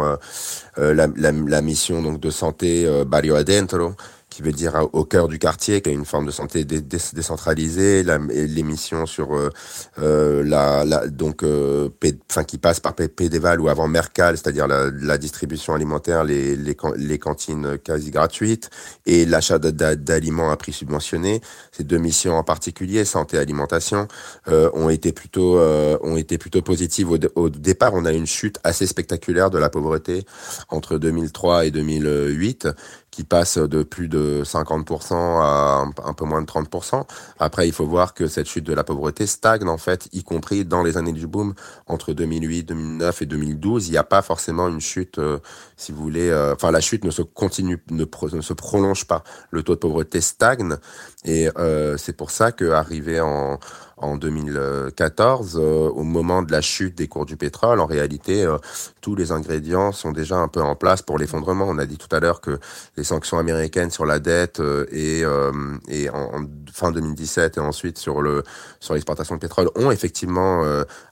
la mission donc de santé Barrio Adentro, qui veut dire au cœur du quartier, qui a une forme de santé décentralisée, les missions sur qui passe par PDVAL ou avant Mercal, c'est-à-dire la distribution alimentaire, les cantines quasi gratuites et l'achat d'aliments à prix subventionné. Ces deux missions en particulier, santé et alimentation, ont été plutôt positives au départ. On a une chute assez spectaculaire de la pauvreté entre 2003 et 2008. Qui passe de plus de 50% à un peu moins de 30%. Après, il faut voir que cette chute de la pauvreté stagne, en fait, y compris dans les années du boom, entre 2008, 2009 et 2012. Il n'y a pas forcément une chute, si vous voulez, la chute ne se prolonge pas. Le taux de pauvreté stagne, et c'est pour ça qu'arrivé en 2014, au moment de la chute des cours du pétrole, en réalité, tous les ingrédients sont déjà un peu en place pour l'effondrement. On a dit tout à l'heure que les sanctions américaines sur la dette et en fin 2017 et ensuite sur l'exportation de pétrole ont effectivement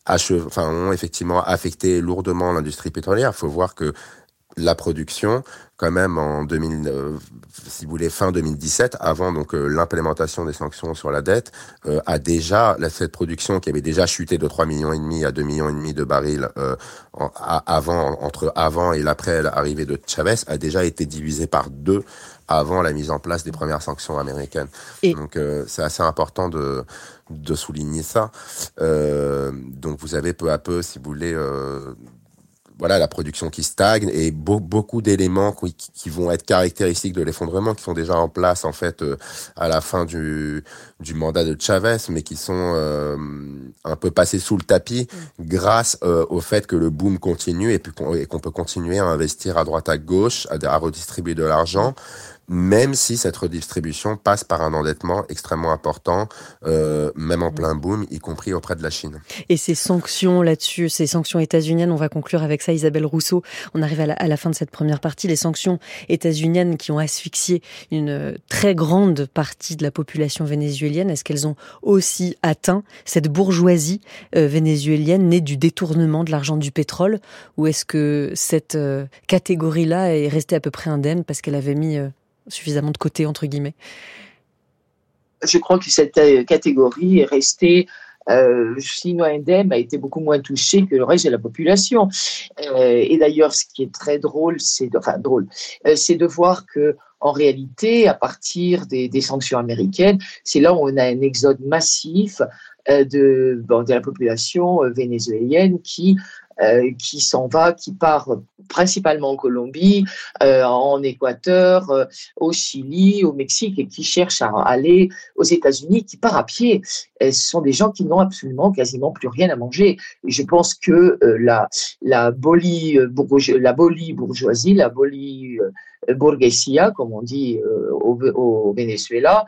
affecté lourdement l'industrie pétrolière. Il faut voir que la production, quand même, si vous voulez, fin 2017, avant donc l'implémentation des sanctions sur la dette, cette production qui avait déjà chuté de 3,5 millions à 2,5 millions de barils entre avant et l'après l'arrivée de Chavez, a déjà été divisée par 2 avant la mise en place des premières sanctions américaines. Donc c'est assez important de souligner ça. Donc vous avez peu à peu, si vous voulez, la production qui stagne et beaucoup d'éléments qui vont être caractéristiques de l'effondrement, qui sont déjà en place en fait à la fin du mandat de Chavez, mais qui sont un peu passés sous le tapis grâce au fait que le boom continue et qu'on peut continuer à investir à droite à gauche, à redistribuer de l'argent, même si cette redistribution passe par un endettement extrêmement important, même en plein boom, y compris auprès de la Chine. Et ces sanctions là-dessus, ces sanctions états-uniennes, on va conclure avec ça, Isabelle Rousseau. On arrive à la fin de cette première partie. Les sanctions états-uniennes qui ont asphyxié une très grande partie de la population vénézuélienne, est-ce qu'elles ont aussi atteint cette bourgeoisie vénézuélienne née du détournement de l'argent du pétrole, ou est-ce que cette catégorie-là est restée à peu près indemne parce qu'elle avait mis suffisamment de côté, entre guillemets? Je crois que cette catégorie est restée, sinon indemne, a été beaucoup moins touchée que le reste de la population. Et d'ailleurs, ce qui est très drôle, c'est de voir que, en réalité, à partir des sanctions américaines, c'est là où on a un exode massif de la population vénézuélienne qui qui s'en va, qui part principalement en Colombie, en Équateur, au Chili, au Mexique, et qui cherche à aller aux États-Unis, qui part à pied. Et ce sont des gens qui n'ont absolument quasiment plus rien à manger. Et je pense que la bolie bourgeoisie, la bolie burguesia, comme on dit au Venezuela,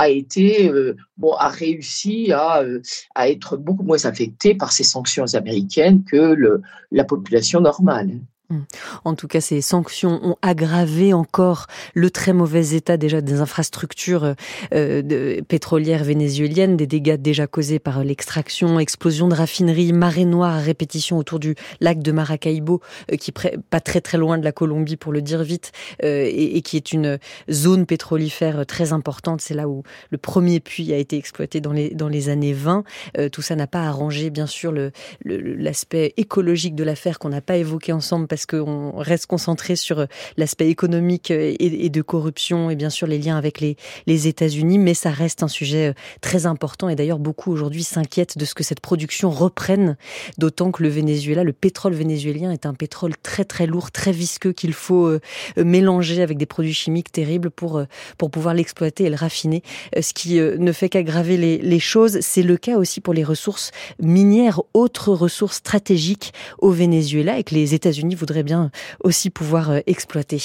a réussi à être beaucoup moins affectée par ces sanctions américaines que la population normale. En tout cas, ces sanctions ont aggravé encore le très mauvais état déjà des infrastructures pétrolières vénézuéliennes, des dégâts déjà causés par l'extraction, explosion de raffineries, marée noire à répétition autour du lac de Maracaibo, qui est pas très très loin de la Colombie pour le dire vite, et qui est une zone pétrolifère très importante. C'est là où le premier puits a été exploité dans les années 20. Tout ça n'a pas arrangé bien sûr l'aspect écologique de l'affaire qu'on n'a pas évoqué ensemble, parce qu'on reste concentré sur l'aspect économique et de corruption et bien sûr les liens avec les États-Unis, mais ça reste un sujet très important et d'ailleurs beaucoup aujourd'hui s'inquiètent de ce que cette production reprenne, d'autant que le pétrole vénézuélien est un pétrole très très lourd, très visqueux qu'il faut mélanger avec des produits chimiques terribles pour pouvoir l'exploiter et le raffiner, ce qui ne fait qu'aggraver les choses. C'est le cas aussi pour les ressources minières, autres ressources stratégiques au Venezuela et que les États-Unis voudraient bien aussi pouvoir exploiter.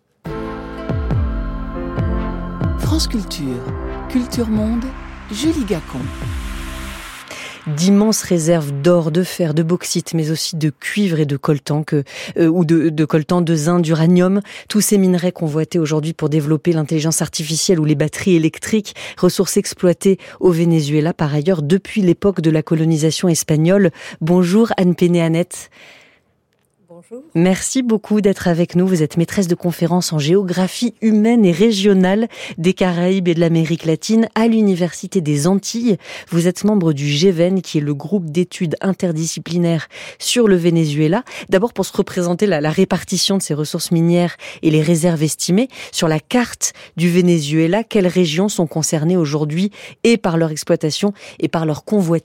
France Culture, Culture Monde, Julie Gacon. D'immenses réserves d'or, de fer, de bauxite, mais aussi de cuivre et de coltan, de coltan, de zinc, d'uranium. Tous ces minerais convoités aujourd'hui pour développer l'intelligence artificielle ou les batteries électriques, ressources exploitées au Venezuela par ailleurs depuis l'époque de la colonisation espagnole. Bonjour Anne Péné-Annette. Bonjour. Merci beaucoup d'être avec nous. Vous êtes maîtresse de conférences en géographie humaine et régionale des Caraïbes et de l'Amérique latine à l'Université des Antilles. Vous êtes membre du GEVEN, qui est le groupe d'études interdisciplinaires sur le Venezuela. D'abord pour se représenter la répartition de ces ressources minières et les réserves estimées. Sur la carte du Venezuela, quelles régions sont concernées aujourd'hui et par leur exploitation et par leur convoitise ?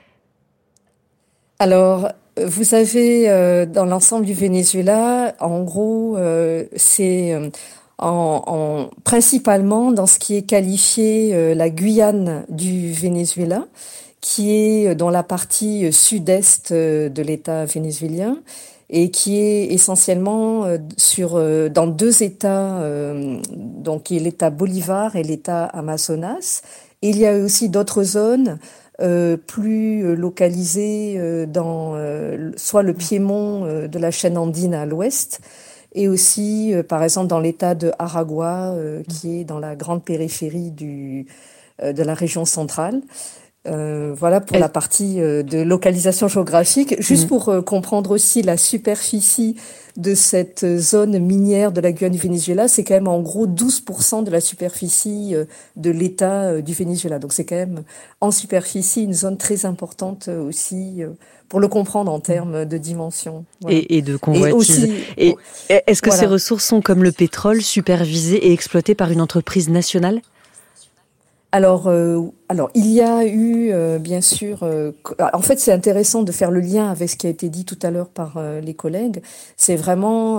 Alors, vous avez dans l'ensemble du Venezuela, en gros, c'est principalement dans ce qui est qualifié la Guyane du Venezuela, qui est dans la partie sud-est de l'État vénézuélien et qui est essentiellement dans deux États, donc qui est l'État Bolivar et l'État Amazonas. Et il y a aussi d'autres zones plus localisé dans soit le piémont de la chaîne andine à l'ouest et aussi par exemple dans l'état de Aragua qui est dans la grande périphérie de la région centrale. Voilà pour la partie de localisation géographique. Juste pour comprendre aussi la superficie de cette zone minière de la Guyane du Venezuela, c'est quand même en gros 12% de la superficie de l'État du Venezuela. Donc c'est quand même en superficie une zone très importante aussi pour le comprendre en termes de dimension. Voilà. Et de convoitise. Et est-ce que ces ressources sont comme le pétrole, supervisées et exploitées par une entreprise nationale ? Alors, il y a eu, bien sûr, en fait, c'est intéressant de faire le lien avec ce qui a été dit tout à l'heure par les collègues. C'est vraiment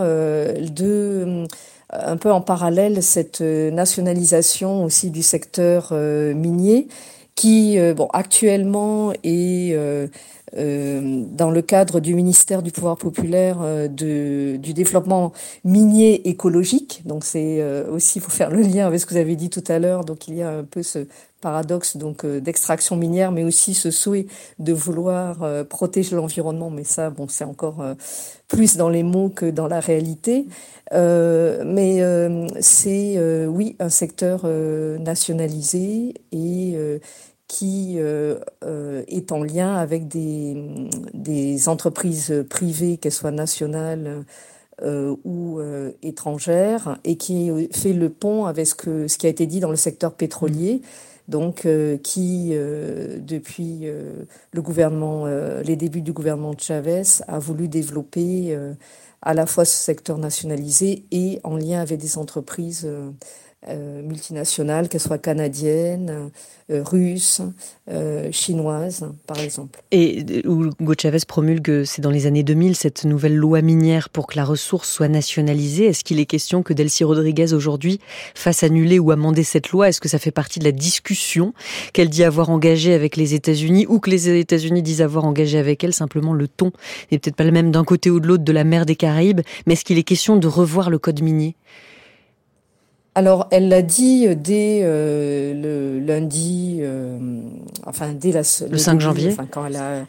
un peu en parallèle cette nationalisation aussi du secteur minier qui, actuellement est dans le cadre du ministère du Pouvoir populaire du développement minier écologique. Donc c'est aussi, il faut faire le lien avec ce que vous avez dit tout à l'heure. Donc il y a un peu ce paradoxe d'extraction minière, mais aussi ce souhait de vouloir protéger l'environnement. Mais ça, c'est encore plus dans les mots que dans la réalité. Mais c'est un secteur nationalisé et qui est en lien avec des entreprises privées, qu'elles soient nationales ou étrangères, et qui fait le pont avec ce qui a été dit dans le secteur pétrolier, donc qui, depuis les débuts du gouvernement de Chavez, a voulu développer à la fois ce secteur nationalisé et en lien avec des entreprises multinationales, qu'elles soient canadiennes, russes, chinoises, par exemple. Et Hugo Chavez promulgue, c'est dans les années 2000, cette nouvelle loi minière pour que la ressource soit nationalisée. Est-ce qu'il est question que Delcy Rodriguez, aujourd'hui, fasse annuler ou amender cette loi? Est-ce que ça fait partie de la discussion qu'elle dit avoir engagée avec les États-Unis, ou que les États-Unis disent avoir engagé avec elle? Simplement, le ton n'est peut-être pas le même d'un côté ou de l'autre de la mer des Caraïbes, mais est-ce qu'il est question de revoir le code minier? Alors, elle l'a dit dès le lundi, dès le 5 janvier. Quand elle a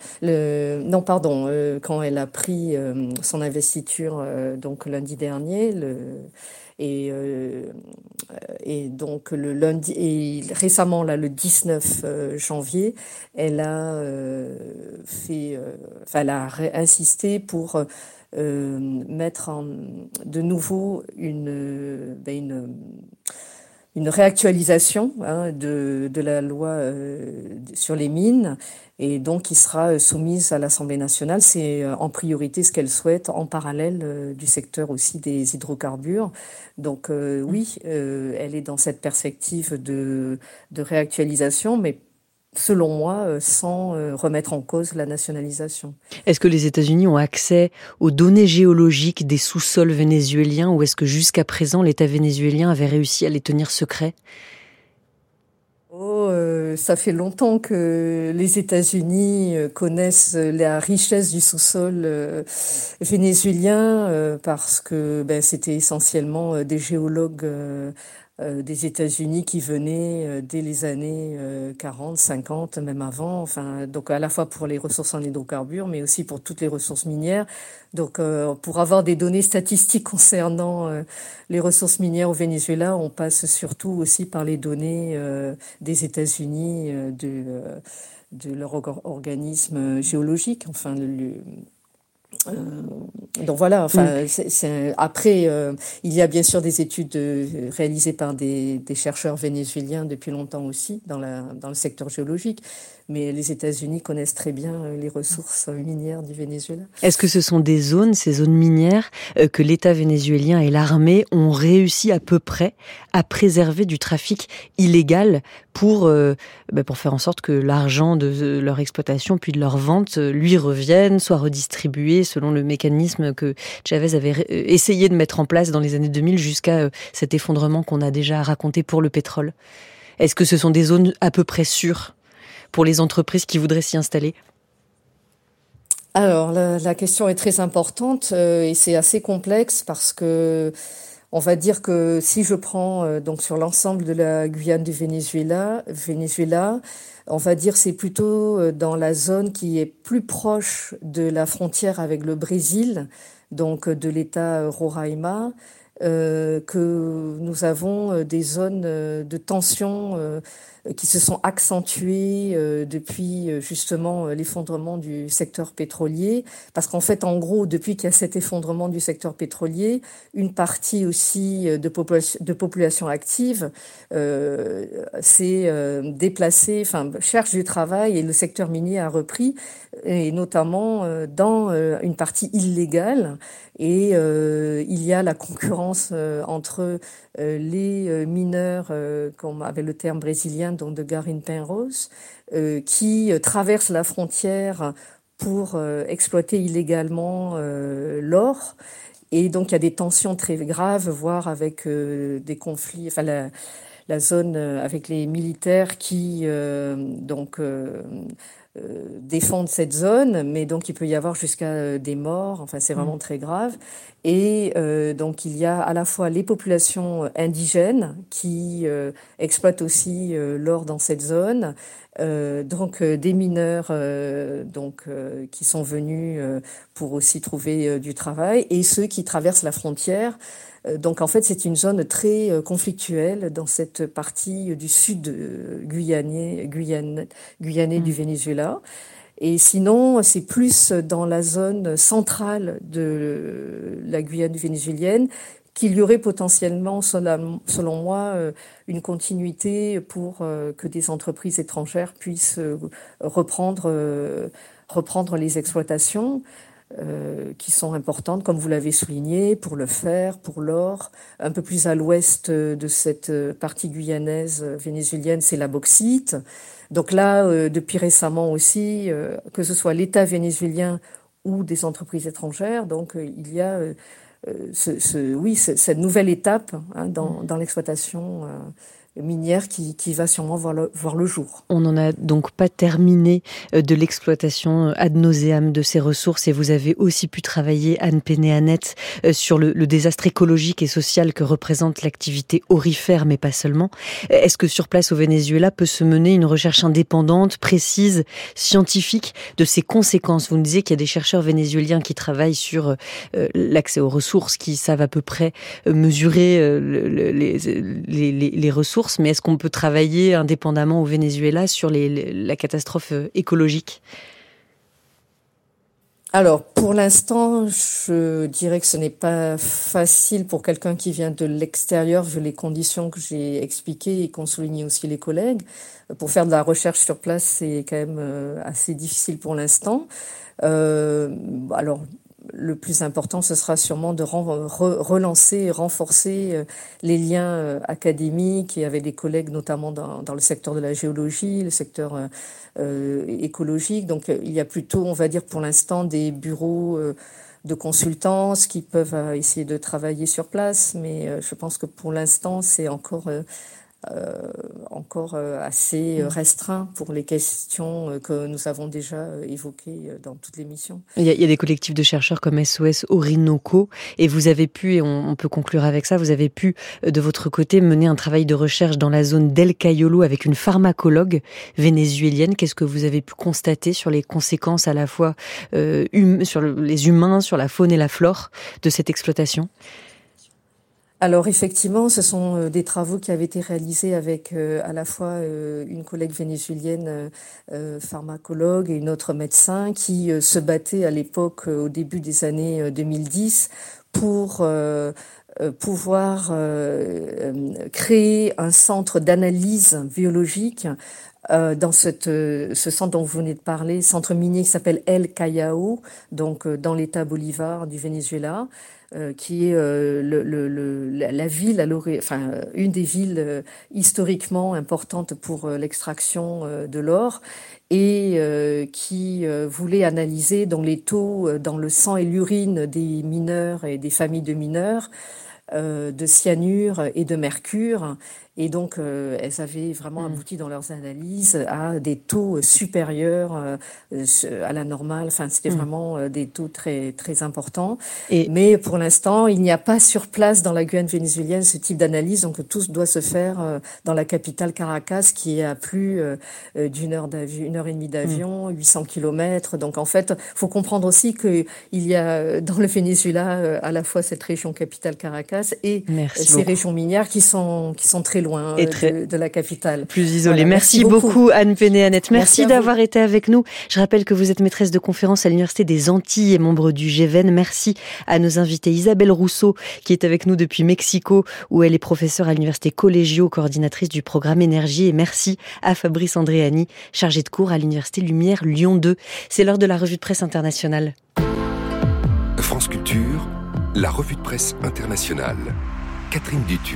quand elle a pris son investiture, donc lundi dernier, et donc le lundi, et récemment là, le 19 janvier, elle a elle a insisté pour mettre de nouveau une réactualisation de la loi sur les mines, et donc qui sera soumise à l'Assemblée nationale. C'est en priorité ce qu'elle souhaite, en parallèle du secteur aussi des hydrocarbures. Donc oui, elle est dans cette perspective de réactualisation, mais selon moi, sans remettre en cause la nationalisation. Est-ce que les États-Unis ont accès aux données géologiques des sous-sols vénézuéliens, ou est-ce que jusqu'à présent l'État vénézuélien avait réussi à les tenir secrets? Ça fait longtemps que les États-Unis connaissent la richesse du sous-sol vénézuélien, parce que c'était essentiellement des géologues des États-Unis qui venaient dès les années 40, 50, même avant. Donc à la fois pour les ressources en hydrocarbures, mais aussi pour toutes les ressources minières. Donc pour avoir des données statistiques concernant les ressources minières au Venezuela, on passe surtout aussi par les données des États-Unis, de leur organisme géologique. Donc voilà, après, il y a bien sûr des études réalisées par des chercheurs vénézuéliens depuis longtemps aussi dans le secteur géologique, mais les États-Unis connaissent très bien les ressources minières du Venezuela. Est-ce que ce sont ces zones minières, que l'État vénézuélien et l'armée ont réussi à peu près à préserver du trafic illégal pour faire en sorte que l'argent de leur exploitation puis de leur vente lui revienne, soit redistribué selon le mécanisme que Chavez avait essayé de mettre en place dans les années 2000 jusqu'à cet effondrement qu'on a déjà raconté pour le pétrole? Est-ce que ce sont des zones à peu près sûres pour les entreprises qui voudraient s'y installer? Alors, la question est très importante et c'est assez complexe, parce que on va dire que si je prends donc sur l'ensemble de la Guyane du Venezuela, on va dire c'est plutôt dans la zone qui est plus proche de la frontière avec le Brésil, donc de l'État Roraima, que nous avons des zones de tension qui se sont accentuées depuis justement l'effondrement du secteur pétrolier, parce qu'en fait, en gros, depuis qu'il y a cet effondrement du secteur pétrolier, une partie aussi de population active s'est déplacée, cherche du travail, et le secteur minier a repris, et notamment dans une partie illégale. Et il y a la concurrence entre les mineurs, comme avec le terme brésilien, donc de garimpeiros, qui traversent la frontière pour exploiter illégalement l'or. Et donc il y a des tensions très graves, voire avec des conflits, la zone avec les militaires qui défendent cette zone, mais donc il peut y avoir jusqu'à des morts. C'est vraiment très grave. Et donc il y a à la fois les populations indigènes qui exploitent aussi l'or dans cette zone, des mineurs qui sont venus pour aussi trouver du travail, et ceux qui traversent la frontière. Donc en fait, c'est une zone très conflictuelle dans cette partie du sud guyanais du Venezuela. Et sinon, c'est plus dans la zone centrale de la Guyane vénézuélienne qu'il y aurait potentiellement, selon moi, une continuité pour que des entreprises étrangères puissent reprendre les exploitations. qui sont importantes, comme vous l'avez souligné, pour le fer, pour l'or. Un peu plus à l'ouest de cette partie guyanaise vénézuélienne, c'est la bauxite. Donc là, depuis récemment aussi, que ce soit l'État vénézuélien ou des entreprises étrangères, donc il y a cette nouvelle étape dans l'exploitation minière qui va sûrement voir le jour. On n'en a donc pas terminé de l'exploitation ad nauseam de ces ressources et vous avez aussi pu travailler, Anne Pénéanette, sur le désastre écologique et social que représente l'activité aurifère, mais pas seulement. Est-ce que sur place au Venezuela peut se mener une recherche indépendante, précise, scientifique de ces conséquences ? Vous nous disiez qu'il y a des chercheurs vénézuéliens qui travaillent sur l'accès aux ressources, qui savent à peu près mesurer les ressources. Mais est-ce qu'on peut travailler indépendamment au Venezuela sur la catastrophe écologique ? Alors, pour l'instant, je dirais que ce n'est pas facile pour quelqu'un qui vient de l'extérieur, vu les conditions que j'ai expliquées et qu'ont souligné aussi les collègues. Pour faire de la recherche sur place, c'est quand même assez difficile pour l'instant. Alors, le plus important, ce sera sûrement de relancer et renforcer les liens académiques et avec des collègues, notamment dans le secteur de la géologie, le secteur écologique. Donc, il y a plutôt, on va dire pour l'instant, des bureaux de consultance qui peuvent essayer de travailler sur place. Mais je pense que pour l'instant, c'est encore assez restreint pour les questions que nous avons déjà évoquées dans toutes les missions. Il y a des collectifs de chercheurs comme SOS Orinoco et vous avez pu, et on peut conclure avec ça, vous avez pu de votre côté mener un travail de recherche dans la zone d'El Cayolo avec une pharmacologue vénézuélienne. Qu'est-ce que vous avez pu constater sur les conséquences à la fois sur les humains, sur la faune et la flore de cette exploitation ? Alors effectivement, ce sont des travaux qui avaient été réalisés avec à la fois une collègue vénézuélienne pharmacologue et une autre médecin qui se battaient à l'époque, au début des années 2010, pour pouvoir créer un centre d'analyse biologique dans ce centre dont vous venez de parler, centre minier qui s'appelle El Callao, donc dans l'État Bolívar du Venezuela, qui est la ville, une des villes historiquement importantes pour l'extraction de l'or et qui voulait analyser donc les taux dans le sang et l'urine des mineurs et des familles de mineurs de cyanure et de mercure. Et donc, elles avaient vraiment abouti dans leurs analyses à des taux supérieurs à la normale. Enfin, c'était vraiment des taux très, très importants. Mais pour l'instant, il n'y a pas sur place dans la Guyane vénézuélienne ce type d'analyse. Donc, tout doit se faire dans la capitale Caracas, qui est à plus d'une heure et demie d'avion, 800 kilomètres. Donc, en fait, faut comprendre aussi qu'il y a dans le Venezuela à la fois cette région capitale Caracas et ces régions minières qui sont très loin de la capitale. Plus isolée. Voilà, merci beaucoup Anne Pénéanette. Merci d'avoir été avec nous. Je rappelle que vous êtes maîtresse de conférence à l'Université des Antilles et membre du GEVEN. Merci à nos invités. Isabelle Rousseau, qui est avec nous depuis Mexico, où elle est professeure à l'Université Collegio, coordinatrice du programme Énergie. Et merci à Fabrice Andréani, chargé de cours à l'Université Lumière Lyon 2. C'est l'heure de la revue de presse internationale. France Culture, la revue de presse internationale. Catherine Dutu.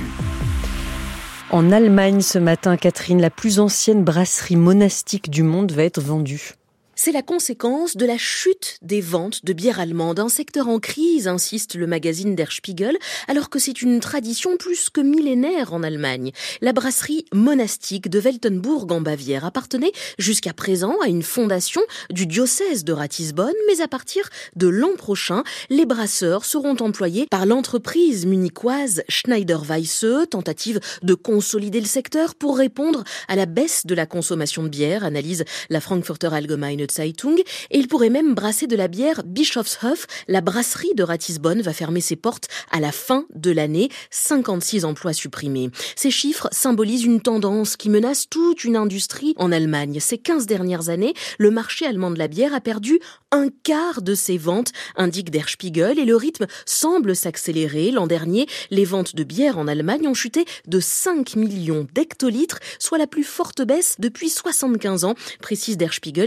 En Allemagne ce matin, Catherine, la plus ancienne brasserie monastique du monde va être vendue. C'est la conséquence de la chute des ventes de bière allemande, un secteur en crise, insiste le magazine Der Spiegel, alors que c'est une tradition plus que millénaire en Allemagne. La brasserie monastique de Weltenburg en Bavière appartenait jusqu'à présent à une fondation du diocèse de Ratisbonne, mais à partir de l'an prochain, les brasseurs seront employés par l'entreprise munichoise Schneider-Weisse, tentative de consolider le secteur pour répondre à la baisse de la consommation de bière, analyse la Frankfurter Allgemeine Zeitung, et il pourrait même brasser de la bière Bischofshof. La brasserie de Ratisbonne va fermer ses portes à la fin de l'année. 56 emplois supprimés. Ces chiffres symbolisent une tendance qui menace toute une industrie en Allemagne. Ces 15 dernières années, le marché allemand de la bière a perdu un quart de ses ventes, indique Der Spiegel, et le rythme semble s'accélérer. L'an dernier, les ventes de bière en Allemagne ont chuté de 5 millions d'hectolitres, soit la plus forte baisse depuis 75 ans, précise Der Spiegel et Le Guardian.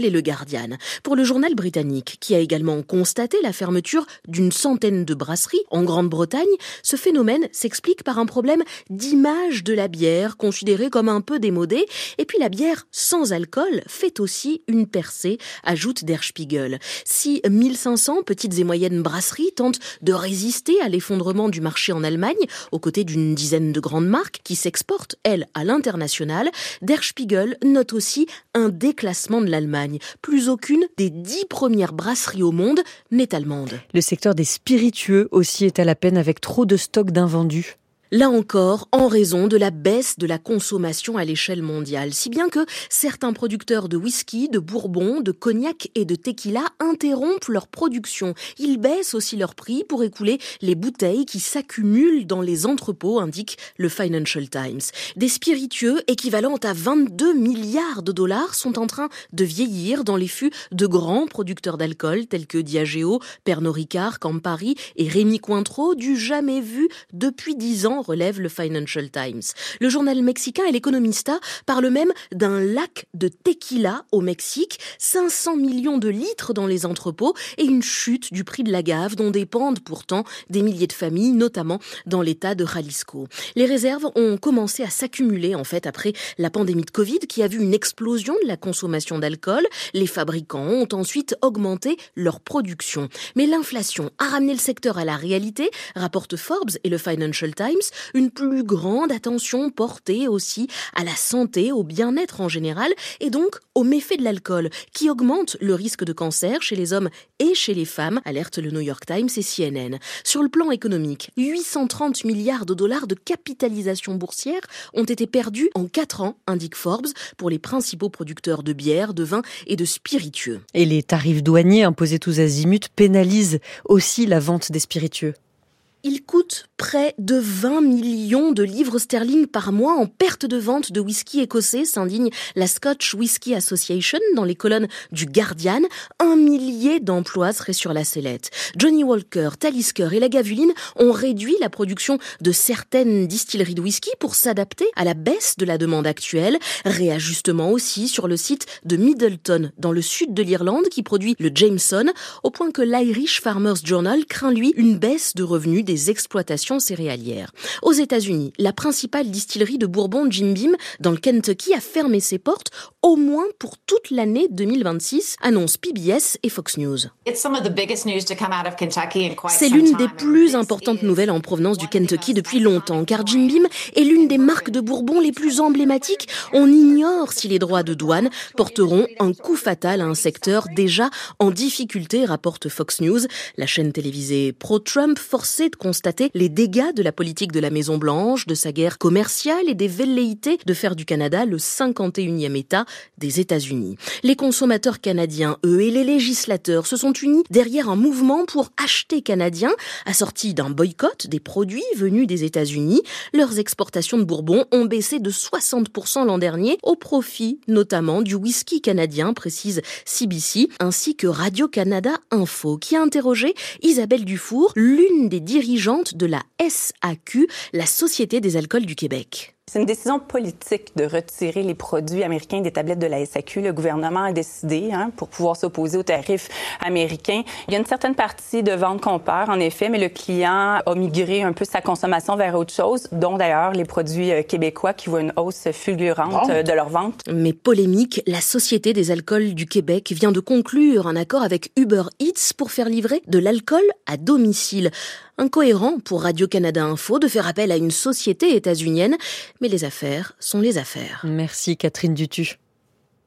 Guardian. Pour le journal britannique, qui a également constaté la fermeture d'une centaine de brasseries en Grande-Bretagne, ce phénomène s'explique par un problème d'image de la bière, considérée comme un peu démodée. Et puis la bière sans alcool fait aussi une percée, ajoute Der Spiegel. Si 1500 petites et moyennes brasseries tentent de résister à l'effondrement du marché en Allemagne, aux côtés d'une dizaine de grandes marques qui s'exportent, elles, à l'international, Der Spiegel note aussi un déclassement de l'Allemagne. Plus aucune des 10 premières brasseries au monde n'est allemande. Le secteur des spiritueux aussi est à la peine avec trop de stocks d'invendus. Là encore, en raison de la baisse de la consommation à l'échelle mondiale, si bien que certains producteurs de whisky, de bourbon, de cognac et de tequila interrompent leur production. Ils baissent aussi leur prix pour écouler les bouteilles qui s'accumulent dans les entrepôts, indique le Financial Times. Des spiritueux équivalents à 22 milliards de dollars sont en train de vieillir dans les fûts de grands producteurs d'alcool tels que Diageo, Pernod Ricard, Campari et Rémy Cointreau, du jamais vu depuis 10 ans, relève le Financial Times. Le journal mexicain El Economista parle même d'un lac de tequila au Mexique, 500 millions de litres dans les entrepôts et une chute du prix de l'agave dont dépendent pourtant des milliers de familles, notamment dans l'état de Jalisco. Les réserves ont commencé à s'accumuler en fait après la pandémie de Covid qui a vu une explosion de la consommation d'alcool. Les fabricants ont ensuite augmenté leur production. Mais l'inflation a ramené le secteur à la réalité, rapporte Forbes et le Financial Times. Une plus grande attention portée aussi à la santé, au bien-être en général et donc aux méfaits de l'alcool qui augmente le risque de cancer chez les hommes et chez les femmes, alerte le New York Times et CNN. Sur le plan économique, 830 milliards de dollars de capitalisation boursière ont été perdus en 4 ans, indique Forbes, pour les principaux producteurs de bière, de vin et de spiritueux. Et les tarifs douaniers imposés tous azimuts pénalisent aussi la vente des spiritueux. Il coûte près de 20 millions de livres sterling par mois en perte de vente de whisky écossais, s'indigne la Scotch Whisky Association dans les colonnes du Guardian. 1 millier d'emplois seraient sur la sellette. Johnnie Walker, Talisker et Lagavulin ont réduit la production de certaines distilleries de whisky pour s'adapter à la baisse de la demande actuelle. Réajustement aussi sur le site de Middleton, dans le sud de l'Irlande, qui produit le Jameson, au point que l'Irish Farmers Journal craint, lui, une baisse de revenus des exploitations céréalières. Aux États-Unis, la principale distillerie de bourbon Jim Beam dans le Kentucky a fermé ses portes au moins pour toute l'année 2026, annoncent PBS et Fox News. C'est l'une des plus importantes nouvelles en provenance du Kentucky depuis longtemps, car Jim Beam est l'une des marques de bourbon les plus emblématiques. On ignore si les droits de douane porteront un coup fatal à un secteur déjà en difficulté, rapporte Fox News. La chaîne télévisée pro-Trump forcée de constater les dégâts de la politique de la Maison-Blanche, de sa guerre commerciale et des velléités de faire du Canada le 51e État des États-Unis. Les consommateurs canadiens, eux, et les législateurs se sont unis derrière un mouvement pour acheter canadien, assorti d'un boycott des produits venus des États-Unis. Leurs exportations de bourbon ont baissé de 60% l'an dernier, au profit notamment du whisky canadien, précise CBC, ainsi que Radio-Canada Info, qui a interrogé Isabelle Dufour, l'une des dirigeantes de la SAQ, la Société des alcools du Québec. C'est une décision politique de retirer les produits américains des tablettes de la SAQ. Le gouvernement a décidé, pour pouvoir s'opposer aux tarifs américains. Il y a une certaine partie de vente qu'on perd, en effet, mais le client a migré un peu sa consommation vers autre chose, dont d'ailleurs les produits québécois qui voient une hausse fulgurante de leur vente. Mais polémique, la Société des alcools du Québec vient de conclure un accord avec Uber Eats pour faire livrer de l'alcool à domicile. Incohérent pour Radio-Canada Info de faire appel à une société états-unienne, mais les affaires sont les affaires. Merci Catherine Dutu.